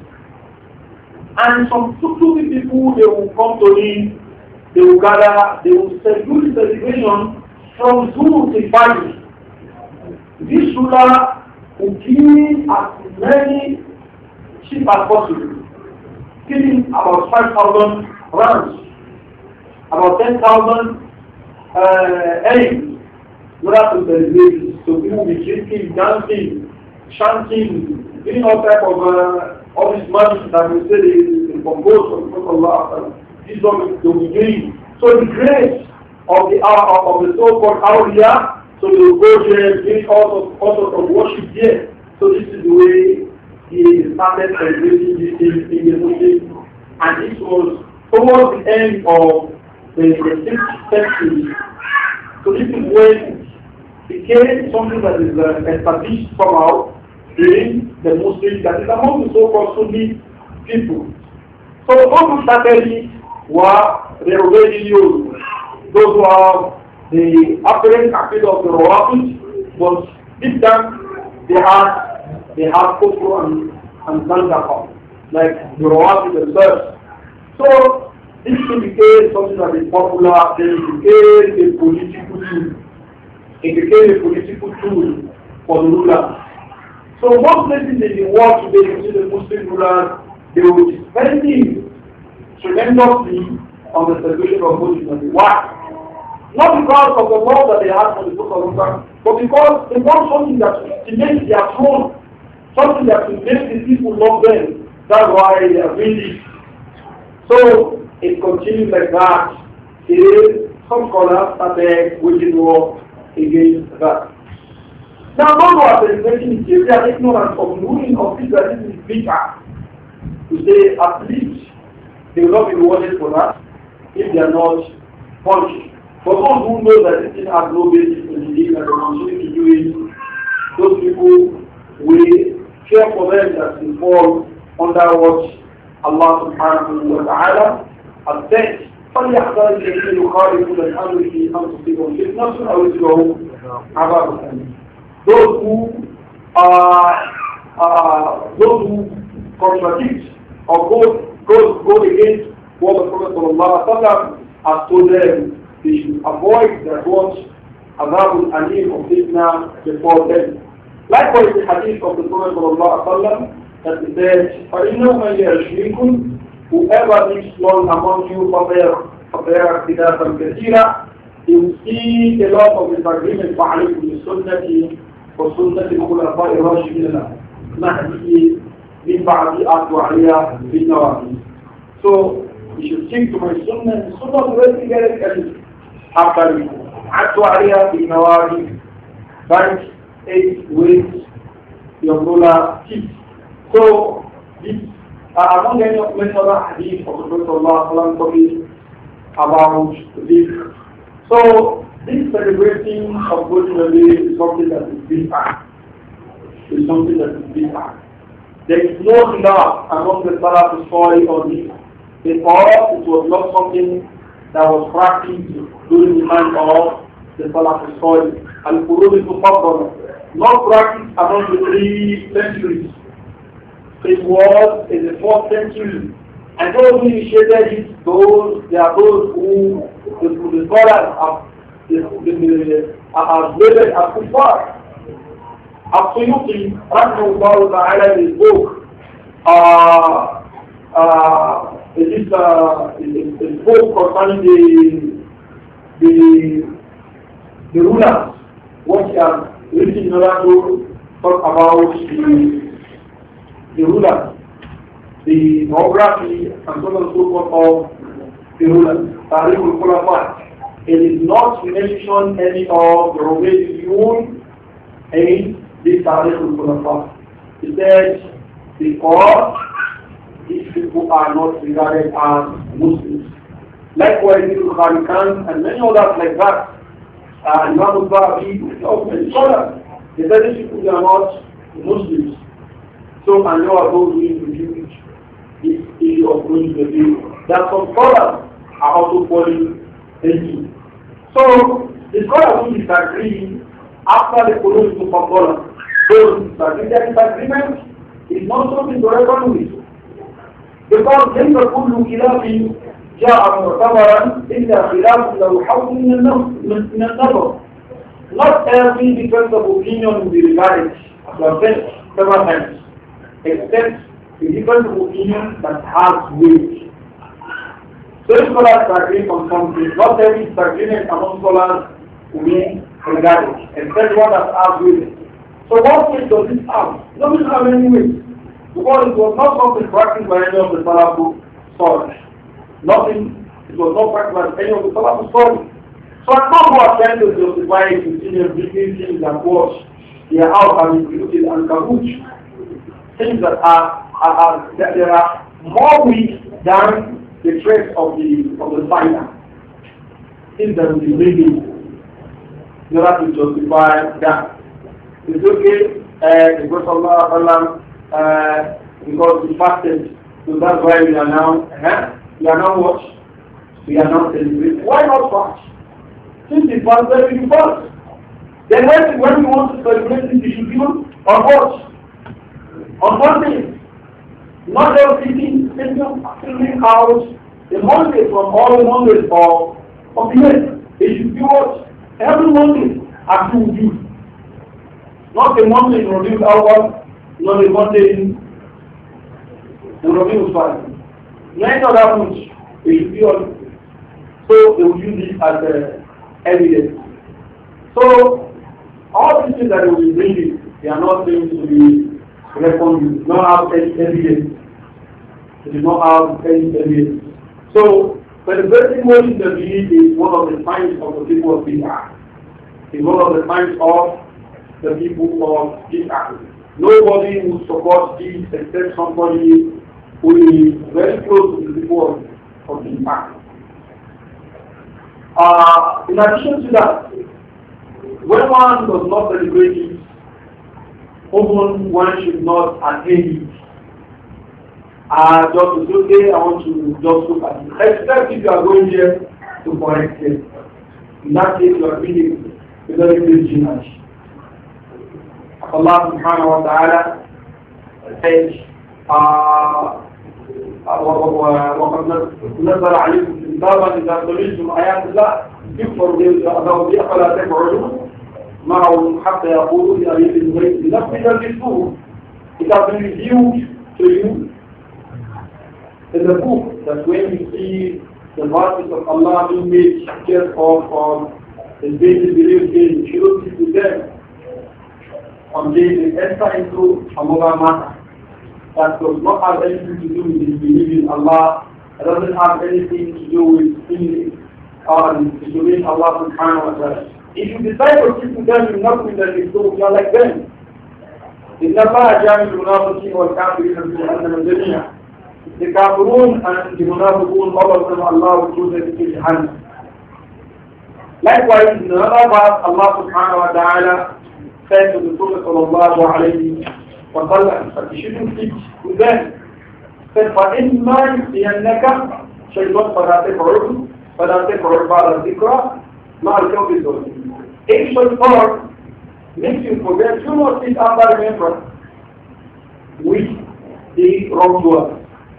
S1: And some stupid people, they will come to him, they will gather, they will celebrate the celebration from Zulu to Fajr. This ruler will kill as many sheep as possible, killing about five thousand rams, about ten thousand uh, eggs, in order to celebrate. So people will be drinking, dancing, chanting, doing all type of uh, all these magic that we say they, they compose from the Prophet Allah. This is what they will be doing. So the grace of the uh, of the so-called Awliya, so they will go there, doing all sorts, all sorts of worship there. So this is the way he started celebrating this thing in the Muslim. And this was towards the end of the, the sixth century. So this is when it became something that is uh, established somehow in the Muslims, that is among the so-called Sunni people. So those who started it were the Ubaydiyun, those who have the apparent appeal of the Rawafid, but this time they have they have Kufr and, and Zandaqa, like the Rawafid themselves. So this became something that is popular, then it became a political tool. It became a political tool for the ruler. So most places in the world today, you see the Muslim rulers, they will be spending tremendously on the celebration of Muslims. Why? Not because of the law that they have from the book of Allah, but because they want something that stimulates their throne, something that will make the people love them. That's why they are doing this. So it continues like that till some scholars started waging war against that. Now, those who are celebrating it, they are ignorant of the ruling of this that this is bitter. To say at least they will not be rewarded for that if they are not punished. For those who know that this thing has no basis in the deen and they continue to do it, those people will care for them that they fall under what Allah subhanahu wa ta'ala has said. فَلْيَحْذَرِ الَّذِينَ يُخَالِفُونَ عَنْ أَمْرِهِ أَنْ تُصِيبَهُم فِتْنَةٌ أَوْ يُصِيبَهُم عَذَابٌ أَلِيمٌ. Those who uh, uh, those who contradict or go, go, go against what the Prophet ﷺ has told them, they should avoid that what Azabul Alim of Fitna before them. Likewise, the hadith of the Prophet ﷺ that he said, فَإِنَّهُ مَنْ يَشْرِكُمْ whoever lives long among you فَبَيَرَ اخْتِلَافًا كَثِيرًا, he will see a lot of disagreement فَعَلَيْكُمْ بِسُنَّتِي وَسُنَّةِ الْخُلَفَاءِ الرَّاشِدِينَ نَهْدِهِ مِنْ بَعْدِ أَعْدُ عَلَيْهَا بِالنَّوَافِلِ. So, you should stick to my sunnah. The sunnah will always get it after you. أَعْدُ عَلَيْهَا بِالنَّوَافِلِ. Right, eight ways your ruler teach. So, this, uh, among any of many other hadith of the Prophet ﷺ talking about this. So, this celebrating of Golden Day is something that is bid'ah. Is something that is bid'ah. There is no khilaf among the Salaf story on this. Because it was not something that was practiced during the time of the Salaf story. Al-Qurun al-Mufaddala, not practiced among the three centuries. It was in the fourth century. And those who initiated it, those, they are those who, the, the scholars have, the, the, the, are labeled as kuffar. As-Suyuti, Rahmahullah Ta'ala, in his book, uh, uh, it is uh, a book concerning the, the, the rulers, what he has written in order to talk about the, the rulers, the biography and so on and so forth of the rulers, Tariq al-Khulafa. It is not to mention any of the Ubaydiyun in this Tariq al-Khulafa. He said, because these people are not regarded as Muslims. Likewise, Ibn Khalikan and many others like that, uh, Imam al-Zahabi, of many scholars, they said these people are not Muslims. So, and there are those who introduce this issue of going to the day. That some scholars are also falling into. So, the scholars who disagree after the Qurun al-Mufaddala, those disagree, their disagreement is not something to reckon with. Because ليس كل خلاف جاء معتبرا إلا خلاف له حظ من النظر. Not every difference of opinion will be regarded, as we have said several times, except the difference of opinion that has weight. So if scholars agree on something, not every disagreement among scholars will be regarded, except one that has weight. So what weight does this have? It doesn't have any weight. Because it was not something practiced by any of the Salafu scholars. Nothing, it was not practiced by any of the Salafu scholars. So I'm not who are trying to justify it with bringing things that was their out and included and kabuch. Things that are, are, are that there are more weak than the trace of the of the spider. Things that will be bringing in order to justify that. It's okay, uh, the Prophet Allah Uh, because we fasted, so that's why we are now, uh, we are now what? We are now celebrating. Why not fast? Since we fasted, we fast. Then when, when we want to celebrate this, we should do on what? On Monday. Not just sitting, sitting, sitting out the Monday from all the Mondays of, of the year. They should do what? Every Monday, as you do. Not the Monday in Rabiul Awwal, not a Monday, the Rabi was fine. Nine other foods, it should be on. So they will use this as uh, evidence. So all these things that they will be bringing, they are not going to be reckoned. Do not have any evidence. They do not have any evidence. So when the person who is the belief is one of the signs of the people of Bid'ah. It's one of the signs of the people of Bid'ah. Nobody will support this except somebody who is very close to the people of Bid'ah. Uh, in addition to that, when one does not celebrate it, often one should not attend it. Uh, just to say, okay, I want to just look at it. Except if you are going there to correct it. In that case, you are reading a very great jihad. Allah subhanahu wa ta'ala says, وَقَدْ نَزَلَ عَلَيْكُمْ كِتَابًا إِذَا سَمِعْتُمْ آيَاتِ اللَّهِ يُكْفَرُ بِهِ فَلَا تَقْعُدُوا مَعَهُمْ حَتَّى يَقُولُوا لِأَيِّدِ الْغَيْبِ لَقَدْ جِئْتُمْ. It has been revealed to you in the book that when you see the verses of Allah being made just of um, the basic belief in, you should sit with them until they enter into another matter that does not have anything to do with his belief in Allah, it doesn't have anything to do with in uh, disobeying Allah subhanahu wa ta'ala. If you decide to sit with them in nothing that is so, you are like them. إِنَّ اللَّهَ جَامِعُ الْمُنَافِقِينَ وَالْكَافِرِينَ فِي جَهَنَّمَ جَمِيعًا. The Kafirun and the Munafiqun, all of them, Allah will choose them to Jahannam. Likewise, in another verse, Allah subhanahu wa ta'ala said to the Prophet sallallahu alayhi wa sallam that he shouldn't sit with them. He said, فَإِنْمَا يُسْيَنَّكَ شَيْطَانْ فَلَا تَقْعُدْ فَلَا تَقْعُدْ بَعْدَ الذِّكْرَى مَعَ الْكَوْمِ الظَّالِمِينَ. If shaitan makes you forget, do not sit after remembrance with the wrongdoer.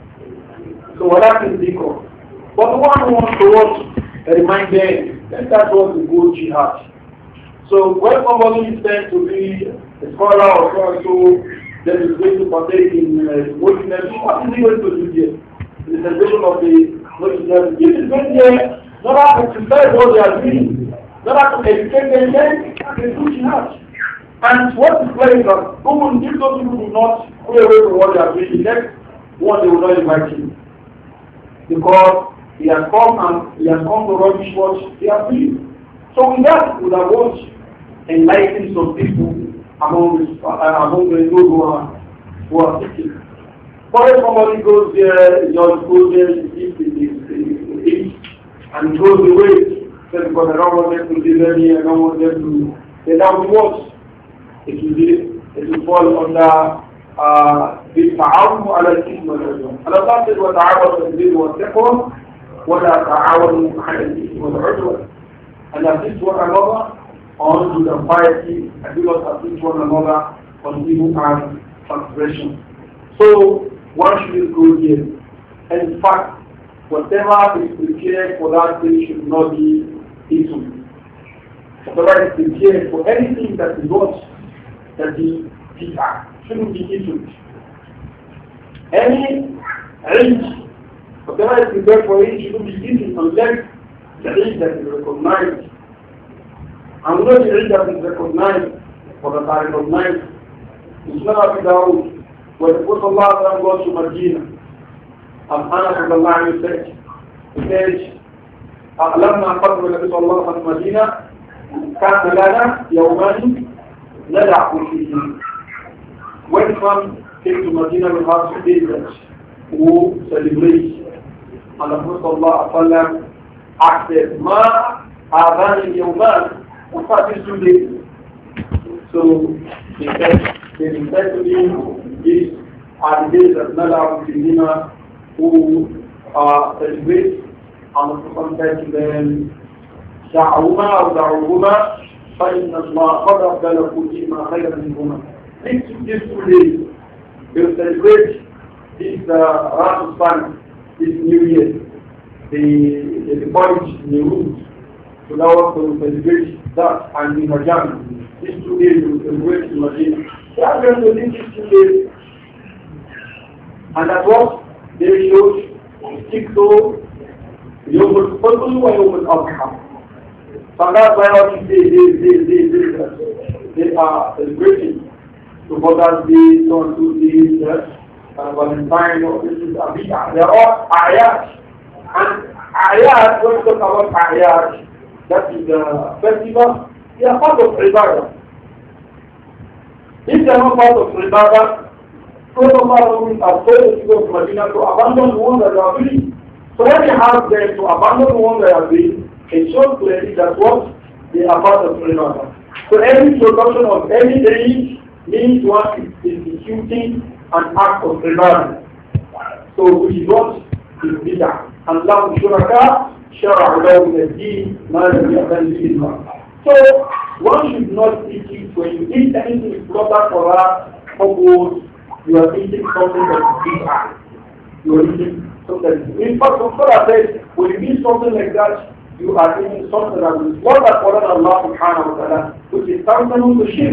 S1: So what happens is but one who wants to watch a reminder, then that was a good jihad. So when somebody is said to be a scholar or so and so, then is going to partake in uh, Muslim, what is he going to do here? The celebration of the Muslim. If he's going there, not have to exercise what they are doing, not have to educate them, then they do jihad. And what is playing that even if those people do not go away from what they are doing, the next one they will not invite him. Because he has come and he has come to rubbish what he has doing. So with that, we would have watched enlightening some people among the, uh, among the those who are, who are seeking. But if somebody goes there, just goes there, he sees the age, and goes away, says because I don't want them to be ready, I don't want them to, then that will be what? It will be, it will fall under بالتعاون على الإثم والعدوان. Allah said وتعاونوا على البر والتقوى ولا تعاونوا على الإثم والعدوان. And assist one another on good and piety, and do not assist one another on evil and transgression. So one should go here. And in fact, whatever is prepared for that thing should not be eaten. Whatever is prepared for anything that is not that is bid'ah shouldn't be eaten. Any Eid, whatever is prepared for it shouldn't be eaten unless the Eid that is recognized. And not the Eid that is recognized, or that are recognized. In Sunnah Abi Dawud, where the Prophet Allah goes to Medina, and Anas said, he said, لما قدم النبي صلى الله عليه وسلم المدينة كان لنا يومان ندع فيهما. When one came to Medina, we have two days who celebrate. And the Prophet sallallahu alaihi wasallam asked them, "Ma adhan al-yawman?" What are these two days? So they said, they said to me, these are the days that Nala Medina who uh, celebrate. And the Prophet said to them, "Da'uma or da'uhuma, فإن الله قد أبدل فيهما خيرا منهما." These two days, we will celebrate this uh, Rosh Hashanah, this New Year, the the Polish New Year. So now we will celebrate that and in Rajam. These two days we will celebrate in Medina. They are going to leave fifteen days. And that's what they should stick to يوم الفضل ويوم الأضحى. So that's why all these days, days, days, days, days, they are celebrating to Father's Day, so on two days, uh, Valentine, or this is Abiyah. They are all ayat. And ayat, when we talk about ayat, that is the festival, they are part of ibadah. If they are not part of ibadah, Prophet has told the people of Medina to abandon the one that they are doing. So when they have them to abandon the one they are doing, it shows clearly that what they are part of ibadah. So any introduction of any day means one is instituting an act of ibadah. So which is what is bid'ah. And Allah shuraka shara lahu min ad-din ma lam ya'zan bihi Allah. So one should not eat it when you eat anything with slaughter for us, for you are eating something that is bid'ah. You are eating something that is. In fact, the Prophet said, when you eat something like that, you are eating something that is not that for Allah subhanahu wa ta'ala, which is tantamount to shirk.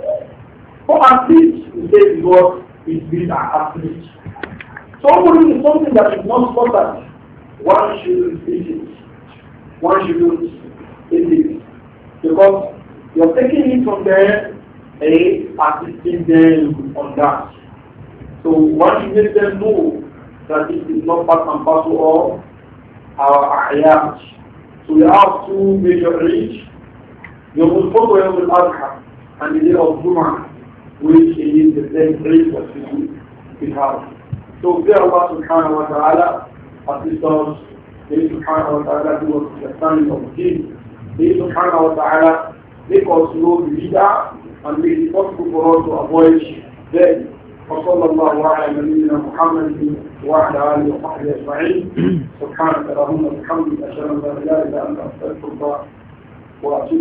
S1: So at least, you say is what is bid'ah, at least. So when it is something that is not slaughtered, one shouldn't eat it. One shouldn't eat it. Because you are taking it from there and assisting them on that. So one should make them know that this is not part and parcel of our ayat. So we have two major Eids, Yom al-Fitr and Yom al-Adha, and the day of Jum'ah, which is the same Eid that we have. So may Allah subhanahu wa ta'ala assist us, may subhanahu wa ta'ala do us understanding of the deen, may subhanahu wa ta'ala make us know the leader and make it possible for us to avoid them. وصلى الله على نبينا محمد وعلى اله وصحبه اجمعين سبحانك اللهم وبحمدك اشهد ان لا اله الا انت استغفرك واتوب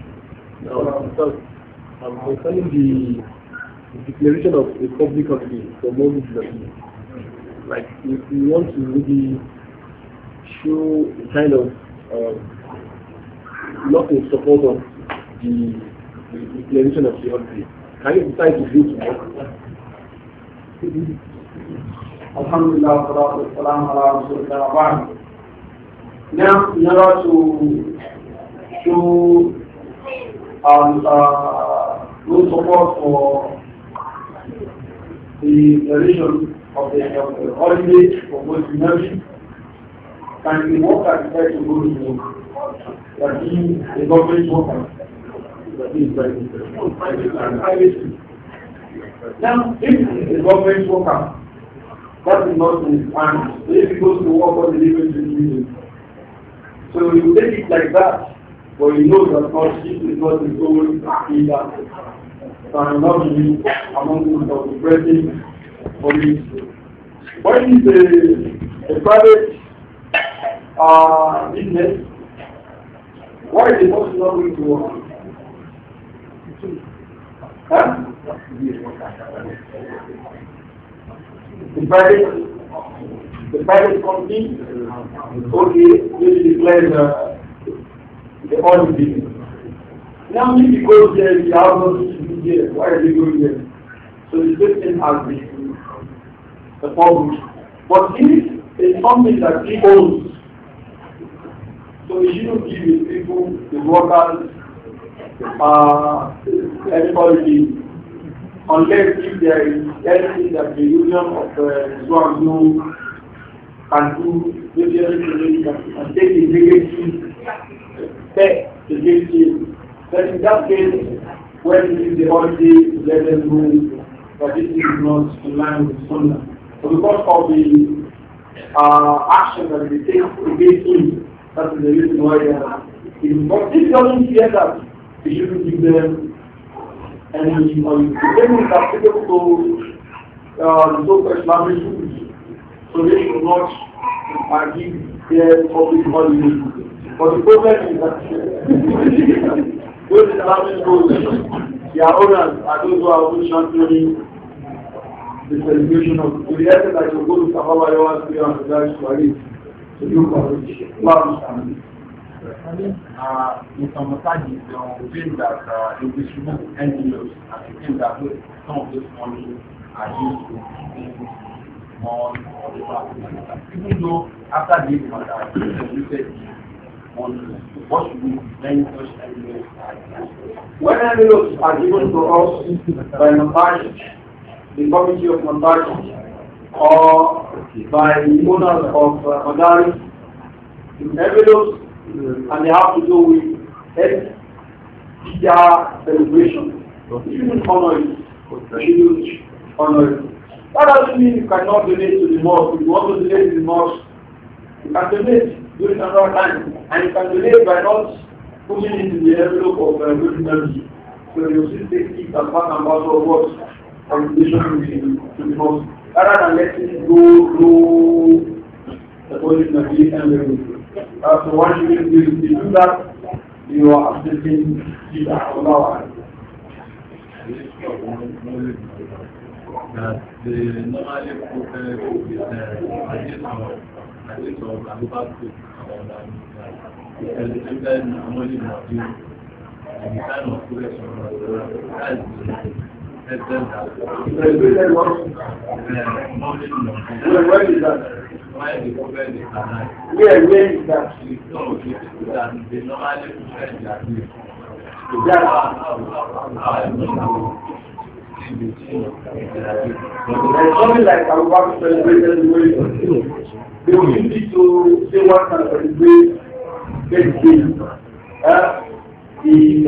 S1: اليك.
S2: Concerning the declaration of a public holiday for Muslims, like if we want to really show a kind of uh, lot of support of the, the declaration of the holiday, can you decide to do tomorrow?
S1: Alhamdulillah, salatu wassalam ala rasulillah. Now, in order to show um, uh, no support for the declaration of the, of the holiday for Muslim energy, can the worker decide to go to work? That is the government worker. That is private. Now, if the government worker, that is not in his hand. So if he goes to work for the different reasons. So you take it like that, but you know that not this is not his own either. So I'm not really among those of the present police. When is a, a private uh, business, why is the person not going to work? Huh? The private, the private company, okay, will declare the, the oil business. Now, if he goes there, he has nothing to do there. Why is he going there? So the question has been the public. But this is something that he owns. So he shouldn't give his people, his workers, uh, everybody, unless if there is anything that the union of uh, Zhuangzhou can do, maybe everything can take the negative step against him. But in that case, when it is the holiday, let them know that this is not in line with Sunnah. So because of the uh, action that they take against him, that is the reason why they are. But this doesn't hear that. We shouldn't give them any money. The same is applicable to uh, the so-called Islamic schools. So they should not uh, give their public holiday. But the problem is that those Islamic schools, their owners are those who are also championing the celebration of the essence that you go to Sahaba Yawas and the Darish Wali to do for it.
S3: Uh, in some massages, they are saying that uh, they distribute envelopes and they think that some of this money are used to things on the platform. Even though after this matter, you said on what should we then such envelopes are.
S1: When envelopes are given to us by massage, the committee of massage, or by the owners of uh, Madaris, the envelopes, and they have to do with health, their celebration. You should honor it. You should honor it. That doesn't mean you cannot donate to the mosque. If you want to donate to the mosque, you can donate during another time. And you can donate by not putting it in the envelope of uh, good energy. So you still take it as part and parcel of what contribution to the mosque. Rather than letting it go through the police energy envelope. Uh, so once you do, you do that, you are accepting the Allah.
S3: That the normally put uh, ideas of ideas of about it and then normally not do and the kind of question as help them that
S1: Where is that?
S3: why the problem is that
S1: Where, where is that?
S3: no that the normally put that is
S1: There's something like our work celebrated the way they will need to say what can celebrate the uh, the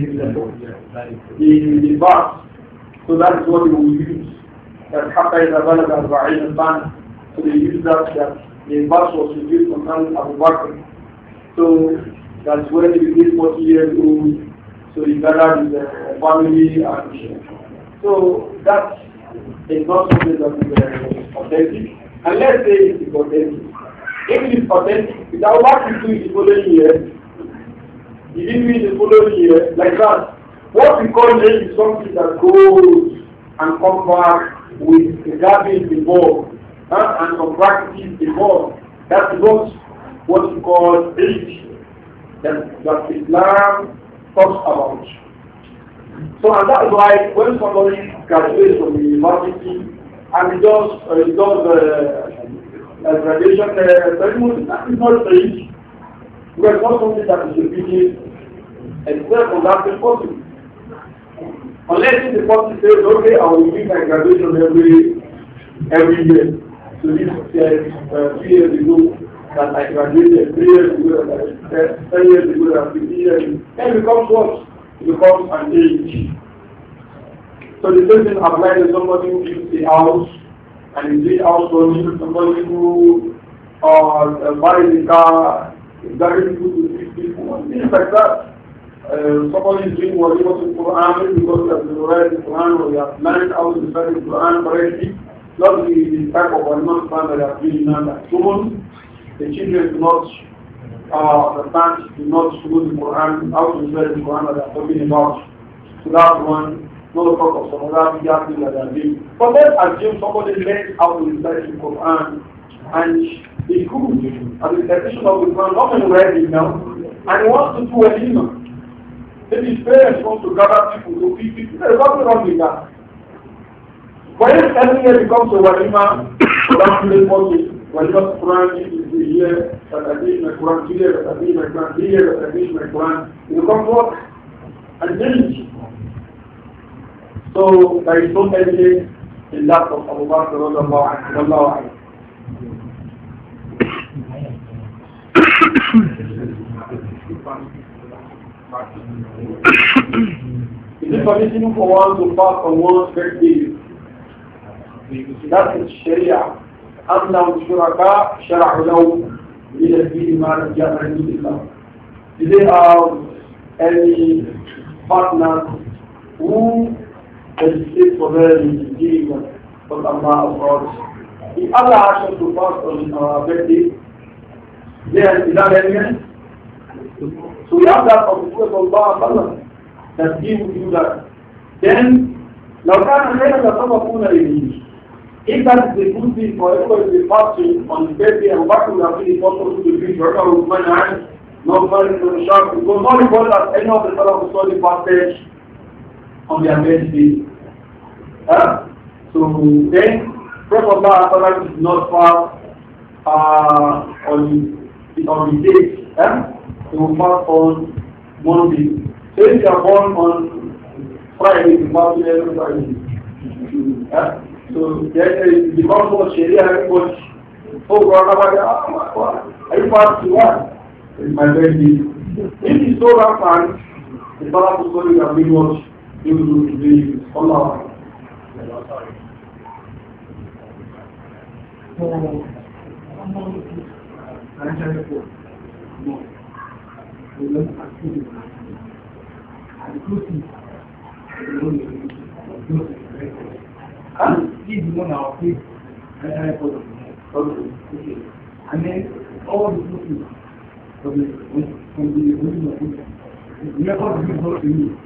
S1: the the, the verse. So that is what they will use. That حتى إذا بلغ أربعين سنة. So they use that that the verse was revealed concerning Abu Bakr. So that's when he became forty years old. So he gathered his uh, family and so that is not something that is uh, authentic. And let's say it is authentic. If it is authentic, without what you do in the following year, you didn't do in the following year, like that. What we call it is something that goes and comes back with regarding the ball uh, and some practices involved. That is what, what we call age that, that Islam talks about. So and that's why when somebody graduates from the university and he does, uh, he does uh, a graduation uh, ceremony, that is not strange. Because it's not something that is repeated except for that person. Unless the person says, okay, I will do my graduation every every year. So this is uh, three years ago that I graduated, three years ago, uh, ten years ago, that fifteen years ago. Then it becomes what? It becomes an age. So the same thing applies to somebody who lives in a house and is doing house running, somebody who uh, buys a car, is very good to six people, things like that. Uh, somebody is doing what he wants to Quran because he has read the Quran or he has learned how to recite the Quran correctly, not the, the type of animal plan that they are doing now. That someone, the children do not uh, understand, do not know the Quran, how to recite the Quran that they are talking about. So that one, no talk of some other big things that they are doing. But let's assume somebody learns how to recite the Quran and is good at the recitation of the Quran, not only read it now, and he wants to do a human. Then his parents want to gather people to feed people. There's nothing wrong with that. But if every year becomes a walima, that's the point. Walima Quran is the year that I teach my Quran, two years that I teach my Quran, three years that I teach my Quran. It becomes what? And village. So there is no evidence in that of Abu Bakr radiallahu anhu. Is it permissible for one to fast on one's birthday? That is Sharia. أم لهم شركاء شرعوا لهم من الدين ما لم يأذن به الله. Do they have any partners who legislate for them in the deen of Allah of God? If Allah asks us to fast on our birthday, then is that evidence? So we have that of the Prophet of Allah that he would do that. Then, لو كان خيرا لسبقونا إليه. If that is a good thing for everybody to be fasting on the birthday and what would have been possible to do for everyone who not married to the shop. It was not reported that any of the fellows saw the passage on their birthday. Huh? So then, Prophet Allah is not far uh, on the on the date. Huh? He will fast on Monday. So if you are born on Friday, you fast every Friday. Huh? So then the Prophet of Sharia, everybody, oh God, are you fasting what? It's my birthday. If you saw that man, the Prophet will tell you that we watch. You will do the Allah.
S3: And then all the Muslims from the from the original record is not to me.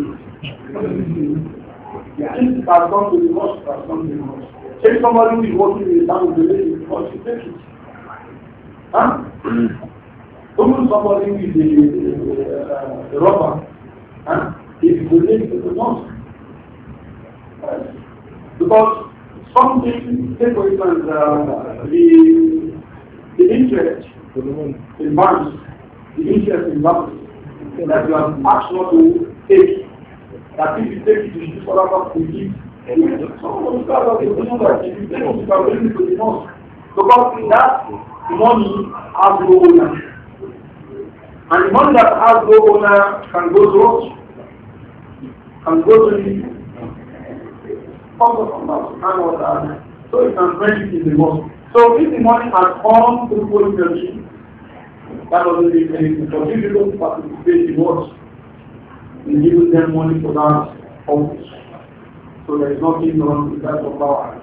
S1: Yeah, this has come to the mosque, has come to the mosque. If somebody who is working in the town of the lady, you must take it. Huh? Even somebody who is a, uh, a robber, huh? If you relate to the mosque. Uh, because something, say for instance, uh, the, the interest in banks, the interest in banks, that you have asked not to take, that if you take it, you should follow up with it. Some of the scholars will know that if you take it, you can bring it to the mosque. Because that money has no owner. And the money that has no owner can go to us, can go to the focus on that subhanahu wa ta'ala. So you can bring it in the mosque. So if the money has come to the police machine, that doesn't mean anything. But if you don't participate in what, you give them money for that purpose. So there is nothing wrong with that of power.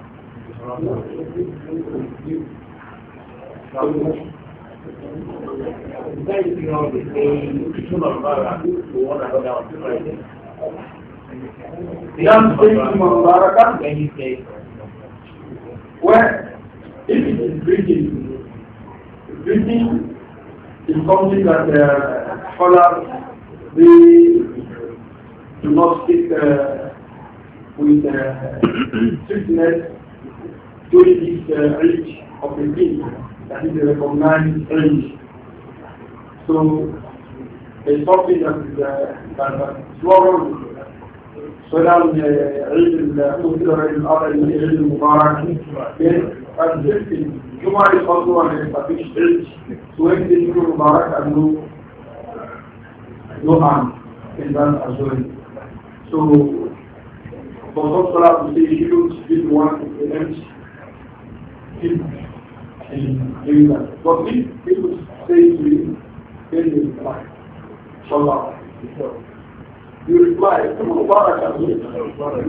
S1: Where if it is breathing, breathing is something that uh, scholars they do not stick uh, with uh, strictness during this uh, age of the thing that is a recognized age. So it's something that is uh, wrong. So now the age is considered in other age in Mubarak. Yes, and this thing, Juma is also an established age. So when they do Mubarak and no, no harm in that as well. So for some scholars to say you should give one to the end in doing that. But if people say to you, then you reply. Inshallah. You reply, Mubarak as well.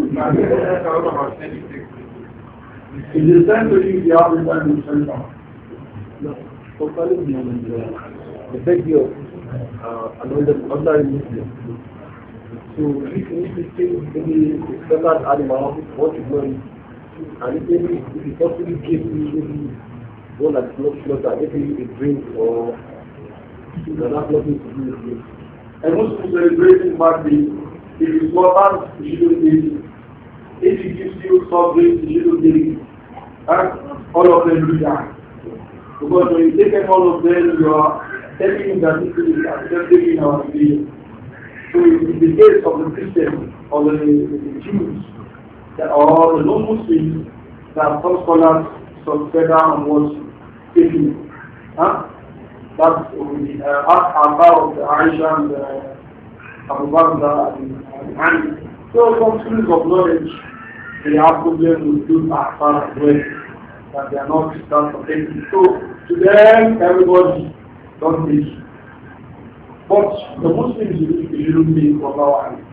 S1: It is time to use the other time to send out.
S2: No, for following the effect of uh, another other Muslim. So if you need to say maybe the standard animal, what is going, and if maybe if you possibly give me maybe one that's not slaughter, maybe a drink or that has nothing to do with it.
S1: And Muslim celebrating birthday, if you slaughter, you shouldn't eat it. If he gives you soft drinks, you shouldn't take it. And all of them will die. Because when you take all of them, you are telling him that this is accepted in our religion. So in the case of the Christians or the, the Jews, that are the non-Muslims, that some scholars subscribe on what's taken. Huh? That's the uh, Akhbar of the Aisha and uh, Abu Bakr and Ali. So some students of knowledge, they have problems with those Akhbar as well, that they are not that protected. So to them, everybody does this. But the Muslims shouldn't be for our eyes.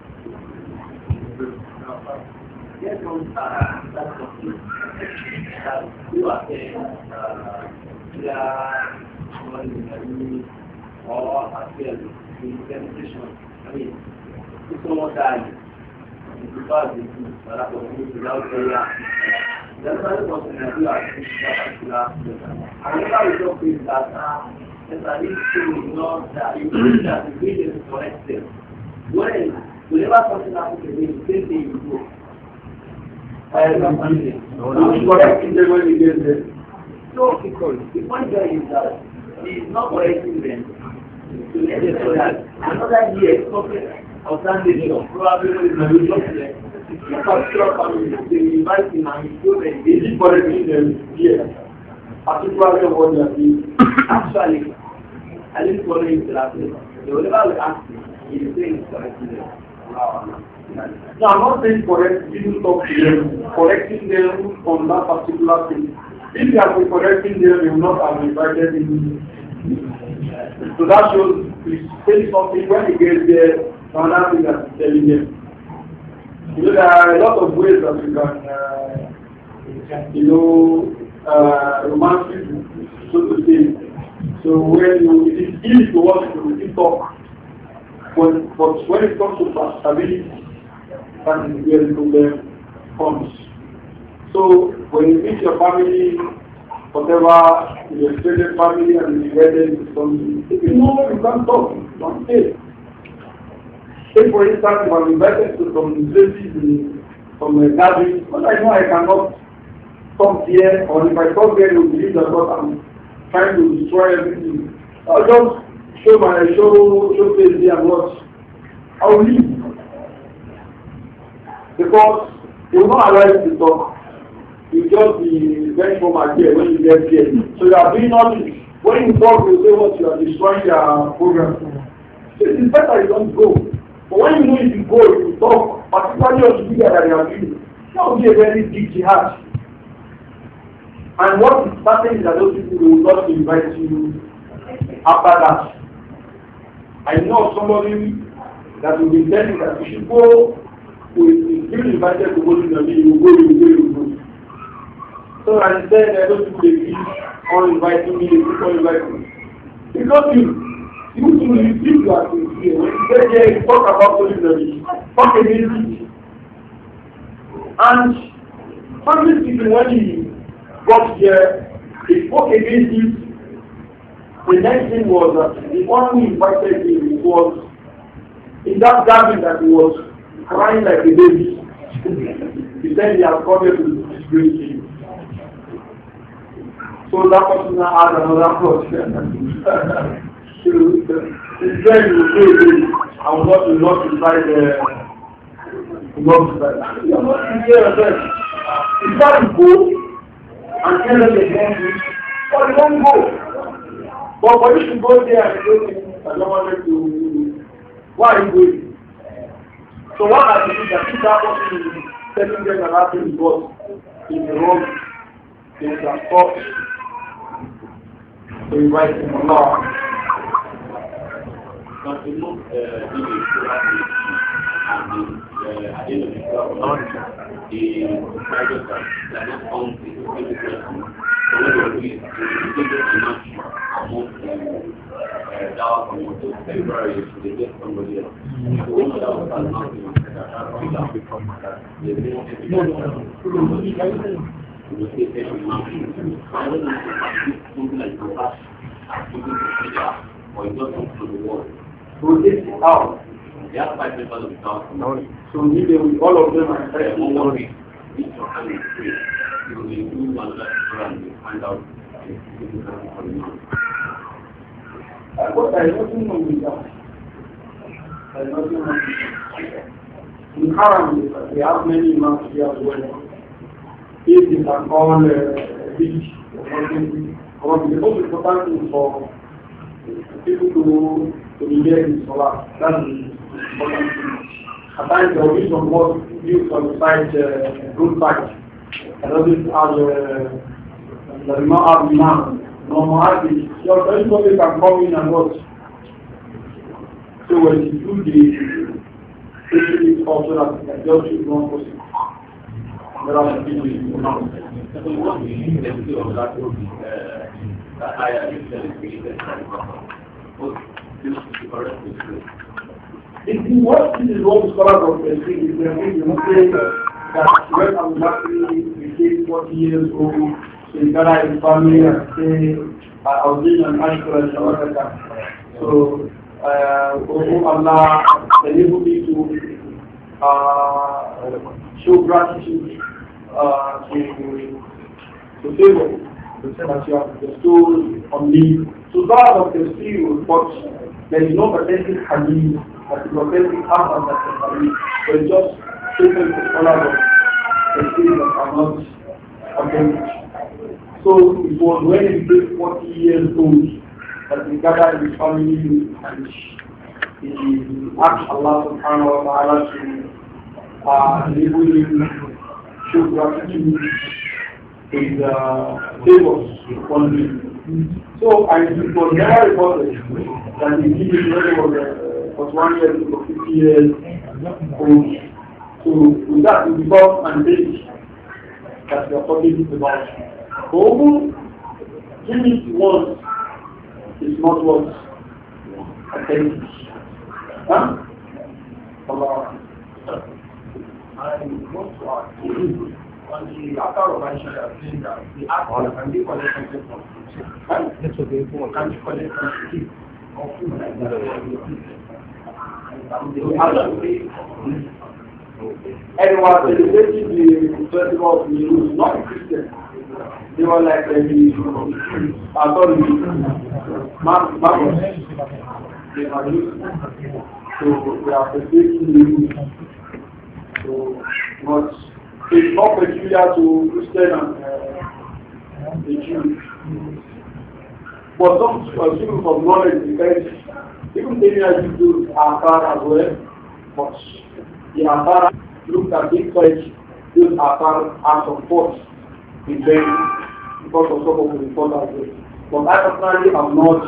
S4: Yes, uh, that's what you are saying, uh, we are or appeal the temptation. I mean, if someone dies, because it's a lot of things without prayer, that's why the person has to ask this particular. Another result is that And I need to know that you believe that the way is corrected. When, whenever something happens to me, the same thing you do. I am not something. I'm correcting them when you get there. So, the point there is that he is not correcting them. So, let's say that another year, something outstanding, probably is a result a particular family, they invite him and he goes and they did correcting them here. Particularly what they are doing. Actually, I didn't follow him to that place. So whenever we ask him, he is saying he's correcting them. No, I'm not saying correct, didn't talk to them, correcting them on that particular thing. If you have been correcting them, you will not have invited him. So that shows, he's saying something when he gets there, another thing that he's telling them. You know, there are a lot of ways that you can, uh, you know, uh, romance people, so to say. So when you, it is easy to watch to talk, when, but when it comes to stability, that is where the problem comes. So when you meet your family, whatever, your extended family and you get into something, if you know you can't talk, don't say. Say for instance, if I'm invited to some places in some uh, gatherings, but I know I cannot come here, or if I come here, you will believe that what I'm trying to destroy everything. I'll just show my show, show face here and watch. I will leave. Because they will not allow you to talk. You just be very formal here when you get here. So you are doing nothing. When you talk, you say what you are destroying your program. So it is better you don't go. But when you know if you go, if you talk, particularly on the media that you are doing, that will be a very big jihad. And what is certain is that those people will not invite you after that. I know somebody that will be telling that you should go, who is being invited to go to the meeting, you go, you go, you go. So I said that those people they keep on inviting me, they keep on inviting me. Because you You will receive your sincere. When you get there, you talk about solidarity. Talk against it. And frankly speaking, when he got here, he spoke against it. The next thing was that the one who invited him was in that garden that he was crying like a baby. He said he has come here to disgrace him. So that person now had another question. It's very good. I will not, will not decide the not decide. You are not sincere yourself. If that go and tell them they don't do, or they don't go. But for you to go there and say, I don't want them to, why are you going? So what I believe that if that person is telling them that that thing is what is wrong, they can stop to invite him along.
S5: But you know, uh, the at the end of the program, the private that not owned the person, so when you do it much among the Dawa community, temporary, so they get somebody else. So when the Dawa starts knocking on the Dawa, they become they something like that, or it doesn't to the world.
S1: So this is out.
S5: They have five members of the council.
S1: So maybe all of them are
S5: Yeah, one more week, each of them is free. You will do one last program to find out if you can for the month.
S1: Uh, what I nothing wrong with that. There is nothing wrong with that. In Haram, we have many imams here as well. If they can call uh, beach or something, or the most important thing for people to to be there in Salah. That's the important thing. At times there will be some more views on the side, uh, good side. And others are the Imam Abu Imam, no Muhammad. So everybody can come in and watch. So when you do the especially also that the judge is not possible. There are people who know.
S5: So what we need to do on that would be that I am created by the this is the correct way.
S1: This is what this is what scholars of the street is saying. You say that when I'm actually became forty years old, so you gather his family and say, Azim and Ashkur and Shabbataka. So, uh, oh Allah, enable me to uh, show gratitude uh, to, to favor that you have bestowed on me. So that of the seal, but there is no authentic hadith, that is authentic after that hadith. So it's just statements of scholars of the seal that are not authentic. So it was when he was forty years old that he gathered his family and he asked Allah subhanahu wa ta'ala to uh, enable him to show gratitude with uh, favors upon him. So I it was never reported that he did it when he was, uh, was one year or fifty years old. So with that we become an age that we are talking about. So who give it once is not what authentic. Huh? Allah.
S3: I want to ask you, on the after of Aisha, you are saying that the act can be collected from right? That's okay. Can be collected from the key or food like that.
S1: Anyone celebrating the festival of the Jews, not Christian. They were like the authority, Marcos. They are used. So they are celebrating the Jews. So but it's not peculiar to Christian and uh, the Jews. But some people from knowledge, because even the Jews are far as well, but the Athar looked at this place, those Athar are some force in them because of some of the reporters there. But I personally have not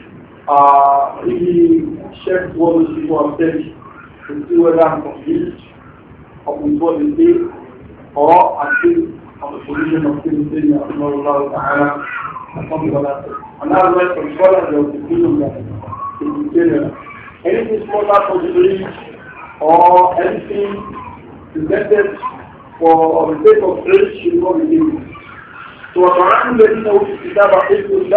S1: uh, really checked what those people have said to see whether I'm confused of what they say or I think on the position of Timothy and Allah Ta'ala or something like that. And that's why some scholars have the opinion that in anything scholar possibly or anything presented for the sake of praise should not be given. So around the know which is about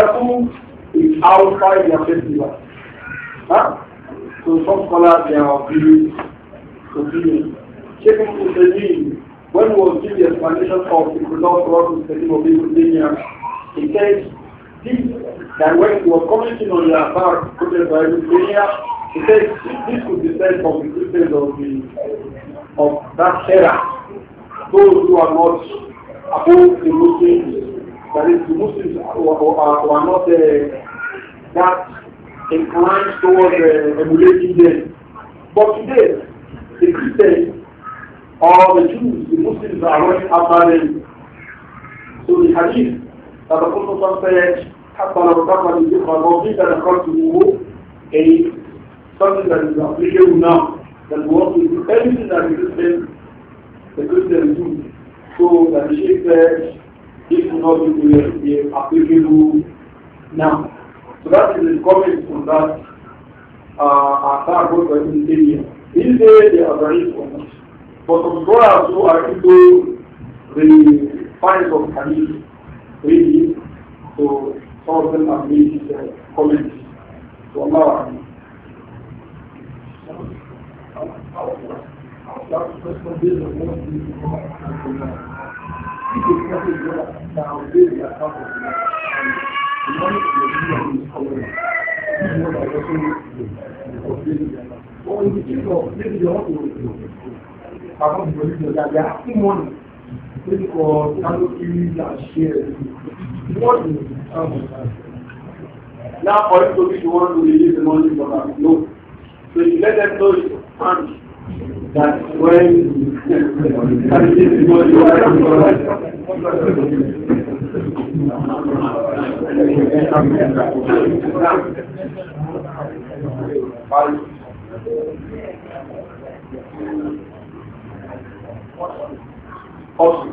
S1: is outside their festival. Huh? So some scholars they are of this opinion. Checking to the name, when we was giving the explanation of the Qur'an for us in of Pennsylvania, he says this that when he was commenting on the Athar quoted by Pennsylvania, he says this could be said from the Christians of the of that era. Those who are not above the Muslims, that is the Muslims who are, who are, who are not uh, that inclined towards uh, emulating them. But today, the Christians or the Jews, the Muslims are running after them. So the hadith that the Prophet said, حتى لو كفر الذكر الموضوع ذكرته a something that is applicable now, that we want to do everything that the Christian, the Christian do. So that the Sheikh said, this will not be, be applicable now. So that is the comment on that. Uh, Athar wrote by Ibn Taymiyyah. These days they are very important. But some scholars who are into the finds of hadith, really, so some of them have made this uh, comment. So Allah.
S3: They are asking money for canopies and shares. What is
S1: now for you to be the one to release the money for that? No. So you let them know it's hand that when I release the money you also,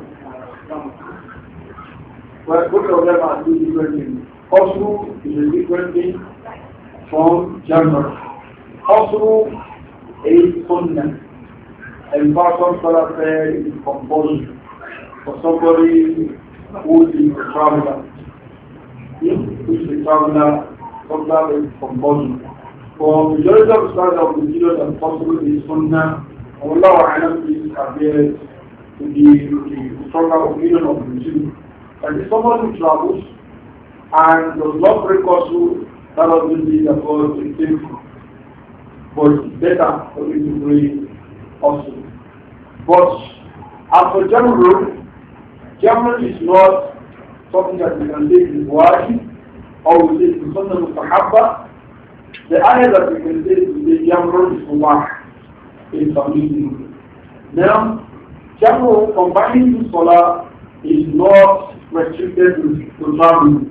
S1: well, both of them are two different things. Also is a different thing from January. Also is Sunnah. And some scholars say it is compulsory for somebody who is a traveler. which the traveler comes out from body. For majority of scholars of the period and possible is Sunnah, Allah Alam is appeared to be the stronger opinion of the two. And if someone who travels and does not break also, that doesn't mean that God is sinful. But it's better for you to pray also. But as for general, general is not something that we can take is wajib or we say it's sunnah mustahabba. The ayah that we can say is the general is mubah in permitting. Now, general combining the salah is not restricted to, to traveling.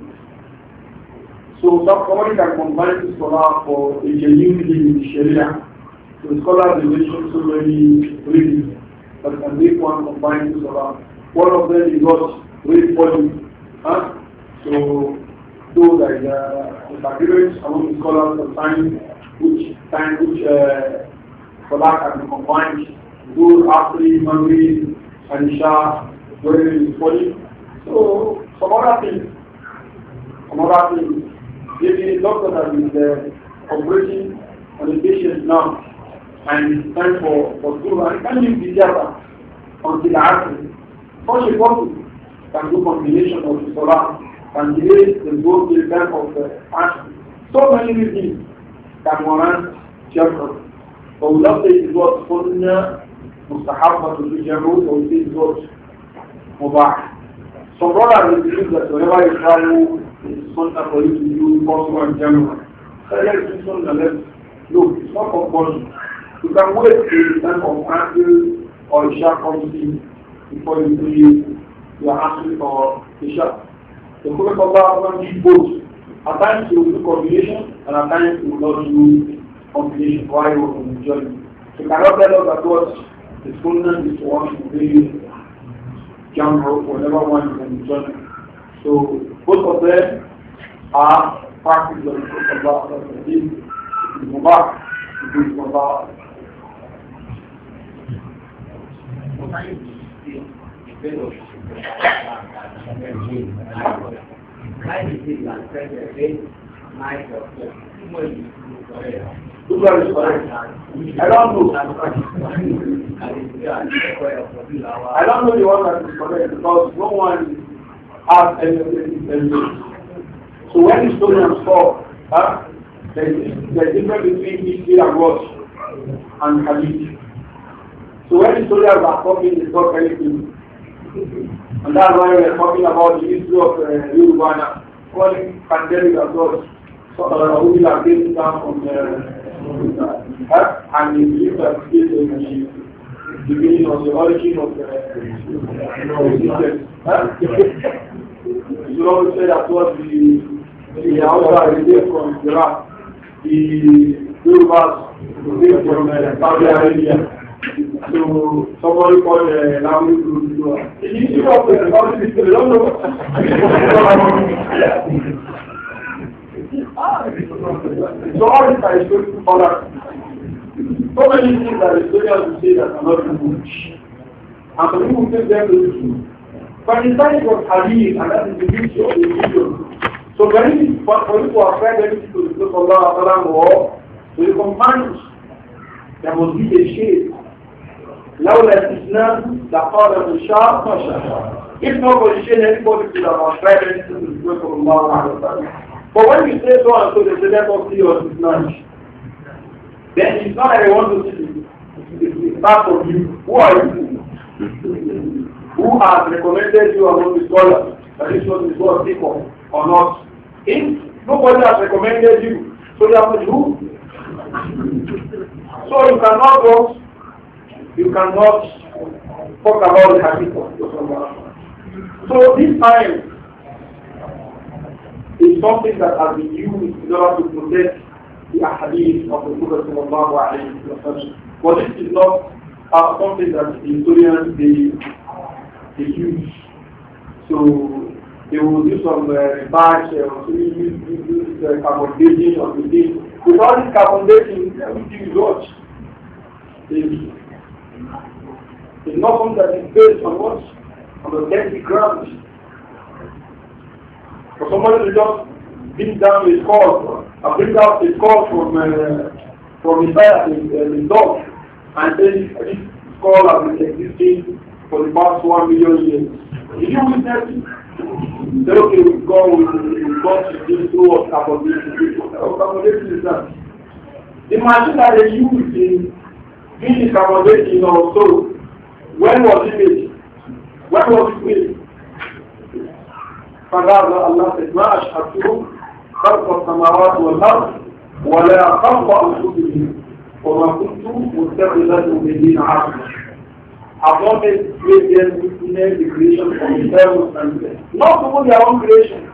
S1: So somebody can combine the salah for a genuine thing in the Sharia. So scholars have mentioned so many reasons that can make one combine the salah. One of them is not very important. Huh? So those like uh, disagreements among the scholars of time which time which uh, salah can be combined. Those after Maghrib and Isha where it is falling. So some other things. Some other things. Maybe a doctor that is uh, operating on a patient now and it's time for, for school and can leave the theater until after. Such a person can do combination of the salah and delay the go to the time of the action. So many reasons can warrant judgment. But we don't say it was sunnah mustahabba to do judgment, or we say it was mubah. Some brothers believe that whenever you travel, it's sunnah for you to do possible and general. So let's do sunnah, let's look, it's not compulsory. You can wait till the time of answer or Isha comes in before you do you are asking for Isha. The Prophet of Allah did both. At times he will do combination and at times he will not do combination while he was on the journey. So you cannot tell us that what the sunnah is to want to do jump rope, whatever one is on the journey. So both of them are practices of the Prophet of Allah. It is Mubarak, it is Mubarak. I don't know. I don't know the one that is correct because no one has anything to tell. So when historians talk, huh, there is a difference between history and what and hadith. So when historians are talking, they talk anything. And that's why we are talking about the history of uh, Yoruba, calling pandemic as well. So uh, we are getting down from the uh, and we believe that this is the beginning of the origin of the system. You always say that was the the outside came from Iraq, the Yorubas came from uh, Saudi Arabia. So somebody called uh, Lamu to do it. In Europe, the Saudi people don't know. So all this are historical products. So many things that historians will say that are not true. And some people take them to be true. But the science of hadith, and that is the beauty of the video. So when for you to ascribe anything to the Prophet of Allah or to the companions, there must be a shade. لولا الإسلام لقال من شاء ما شاء. If not for the shade, anybody could have ascribed anything to the Prophet of Allah. But when you say so and so, they say let us see your Islam. Then it's not that I want to see it. It's part of you. Who are you? Who has recommended you among the scholars that this was is worth people or not? If nobody has recommended you, so you have to do. So you cannot go, you cannot talk about the hadith of the Prophet. So this time is something that has been used in order to protect the hadith of the Prophet sallallahu alaihi wasallam. But this is not uh, something that the historians they, they use. So they will do some uh, research, uh, use, use, use uh, carbon dating of the thing. With all this carbon dating, everything is what? It's, it's not something that is based on what? On the technical grounds. For somebody to just bring down his call, or bring out his call from uh, from his, uh, his, uh, his dog, and say this call has been existing for the past one million years. Did you witness it? Say, okay, we've gone, we've gone to this through accommodation. Accommodation is that. The machine that they use in doing accommodation also, when was it made? When was it made? فَقَالَ Allah said, مَا أَشْهَدْتُهُمْ خَلْقَ السَّمَاوَاتِ وَالْأَرْضِ وَلَا خَلْقَ أَنفُسِهِمْ وَمَا كُنْتُ مُتَّخِذَةً مِنْ دِينٍ عَاصِمًا. I've not made them witness the creation of the heavens and the earth. Not even their own creation.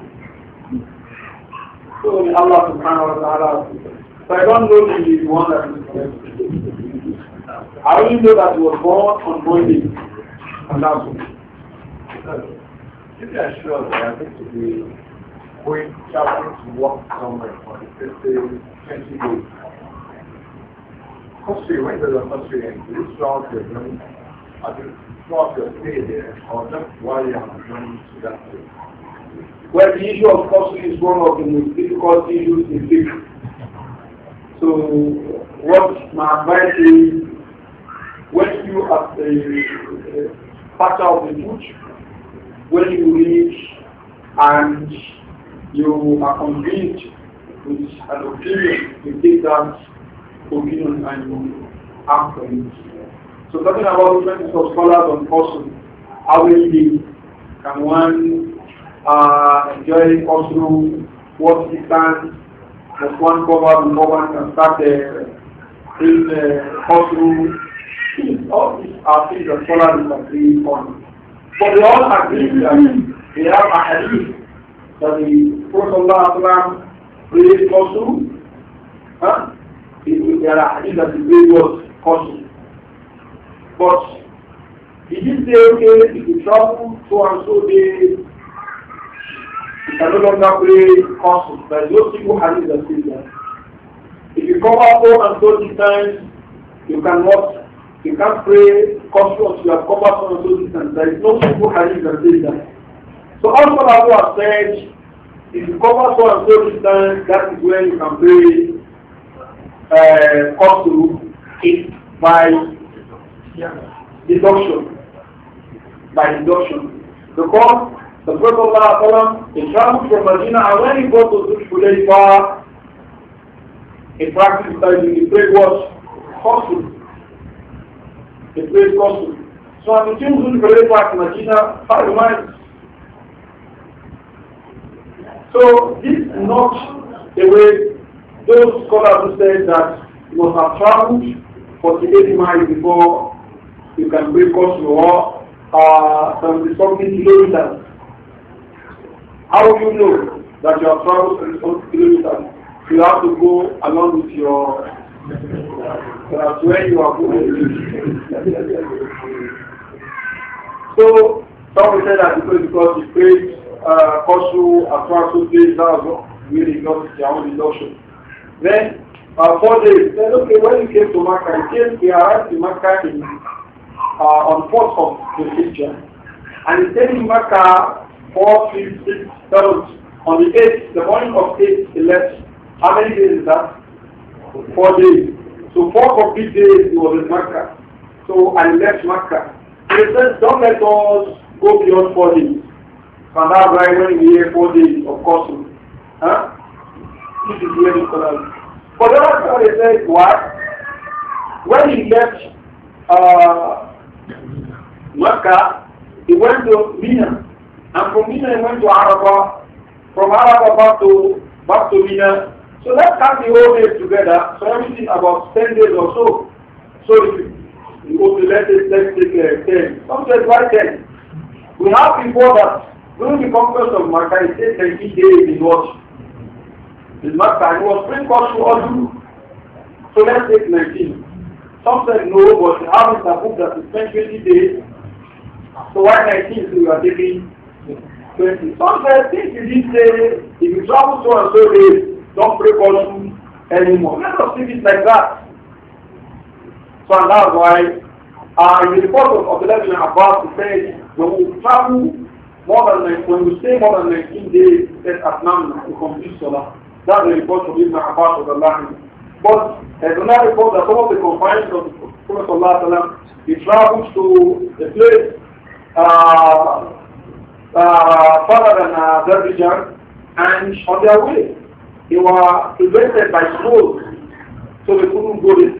S1: So Allah subhanahu wa ta'ala. So I don't know the one that is correct. I only know that he was born on Monday. And that's all.
S3: If you are sure that I think to be going traveling to work somewhere for the first twenty days. Country, when there's a country and this throughout your journey, I think throughout your stay there, or just while you are journeying to that place.
S1: Well, the issue of custody is one of the most difficult issues in fiqh. So, what my advice is, when you are the factor of the truth, when you reach and you are convinced with an opinion, you take that opinion and you act on it. So talking about different of scholars on person, how many days can one uh, enjoy also what distance does one cover before one can start the in the hospital. All these are things that scholars agree on. But they all agree that they have a hadith that the Prophet prayed also. Huh? There are hadith that the prayer was cautious. But he did say, okay, if you travel so and so days, you can no longer pray cautious. There is no single hadith that says that. If you cover so and so distance, you cannot, you can't pray cautious, you have covered so and so distance. There is no single hadith that says that. So all scholars who have said, if you cover so and so distance, that is when you can pray uh, cautious it by deduction. By deduction. Because the Prophet he traveled from Medina and when he got to Dhul Hulayfa, he practiced that he prayed what? Qasr. He prayed Qasr. So between Dhul Hulayfa and Medina, five miles. So this is not the way those scholars who said that you must have traveled forty-eight miles before you can break Qasr or uh, seventy-something kilometers. How do you know that you have traveled seventy-something kilometers? You have to go along with your uh, where you are going. So some will say that because because you prayed uh, Qasr as far as two days, that was really not their own deduction. Then uh, four days. Then okay, when you came to Makkah, you came, we arrived in Makkah in uh, on fourth of the picture, and he stayed in Makkah four, three, six, seven. On the eighth, the morning of eight, he left. How many days is that? Four days. So four complete days he was in Makkah. So I left Makkah. So he says, don't let us go beyond four days. And that's why when we hear four days of course. Huh? This is where the scholars. But the other time they said, what? When he left uh, Makkah, he went to Mina. And from Mina he went to Arafah. From Arafah back to back to Mina. So let's count the whole days together. So everything about ten days or so. So if you go to let's let's take uh, ten. Some said why ten? We have before that during the conquest of Makkah, it said twenty days in what? In Makkah, it was pretty close to all you. So let's take nineteen. Some said no, but we have in the book that is twenty days. So why nineteen? So we are taking twenty. Some said, think you didn't say, if you travel so and so days, don't pray for you anymore. Let us think it like that. So and that's why, uh, in the report of Abdullah ibn Abbas, he said, when we travel more than nine, when we stay more than nineteen days at Atman to complete Salah. That's the report of Ibn Abbas of Allah. But there's another report that some of the companions of the Prophet Allah, he traveled to the place uh, uh, further than uh, Azerbaijan, and on their way they were prevented by snow, so they couldn't go there.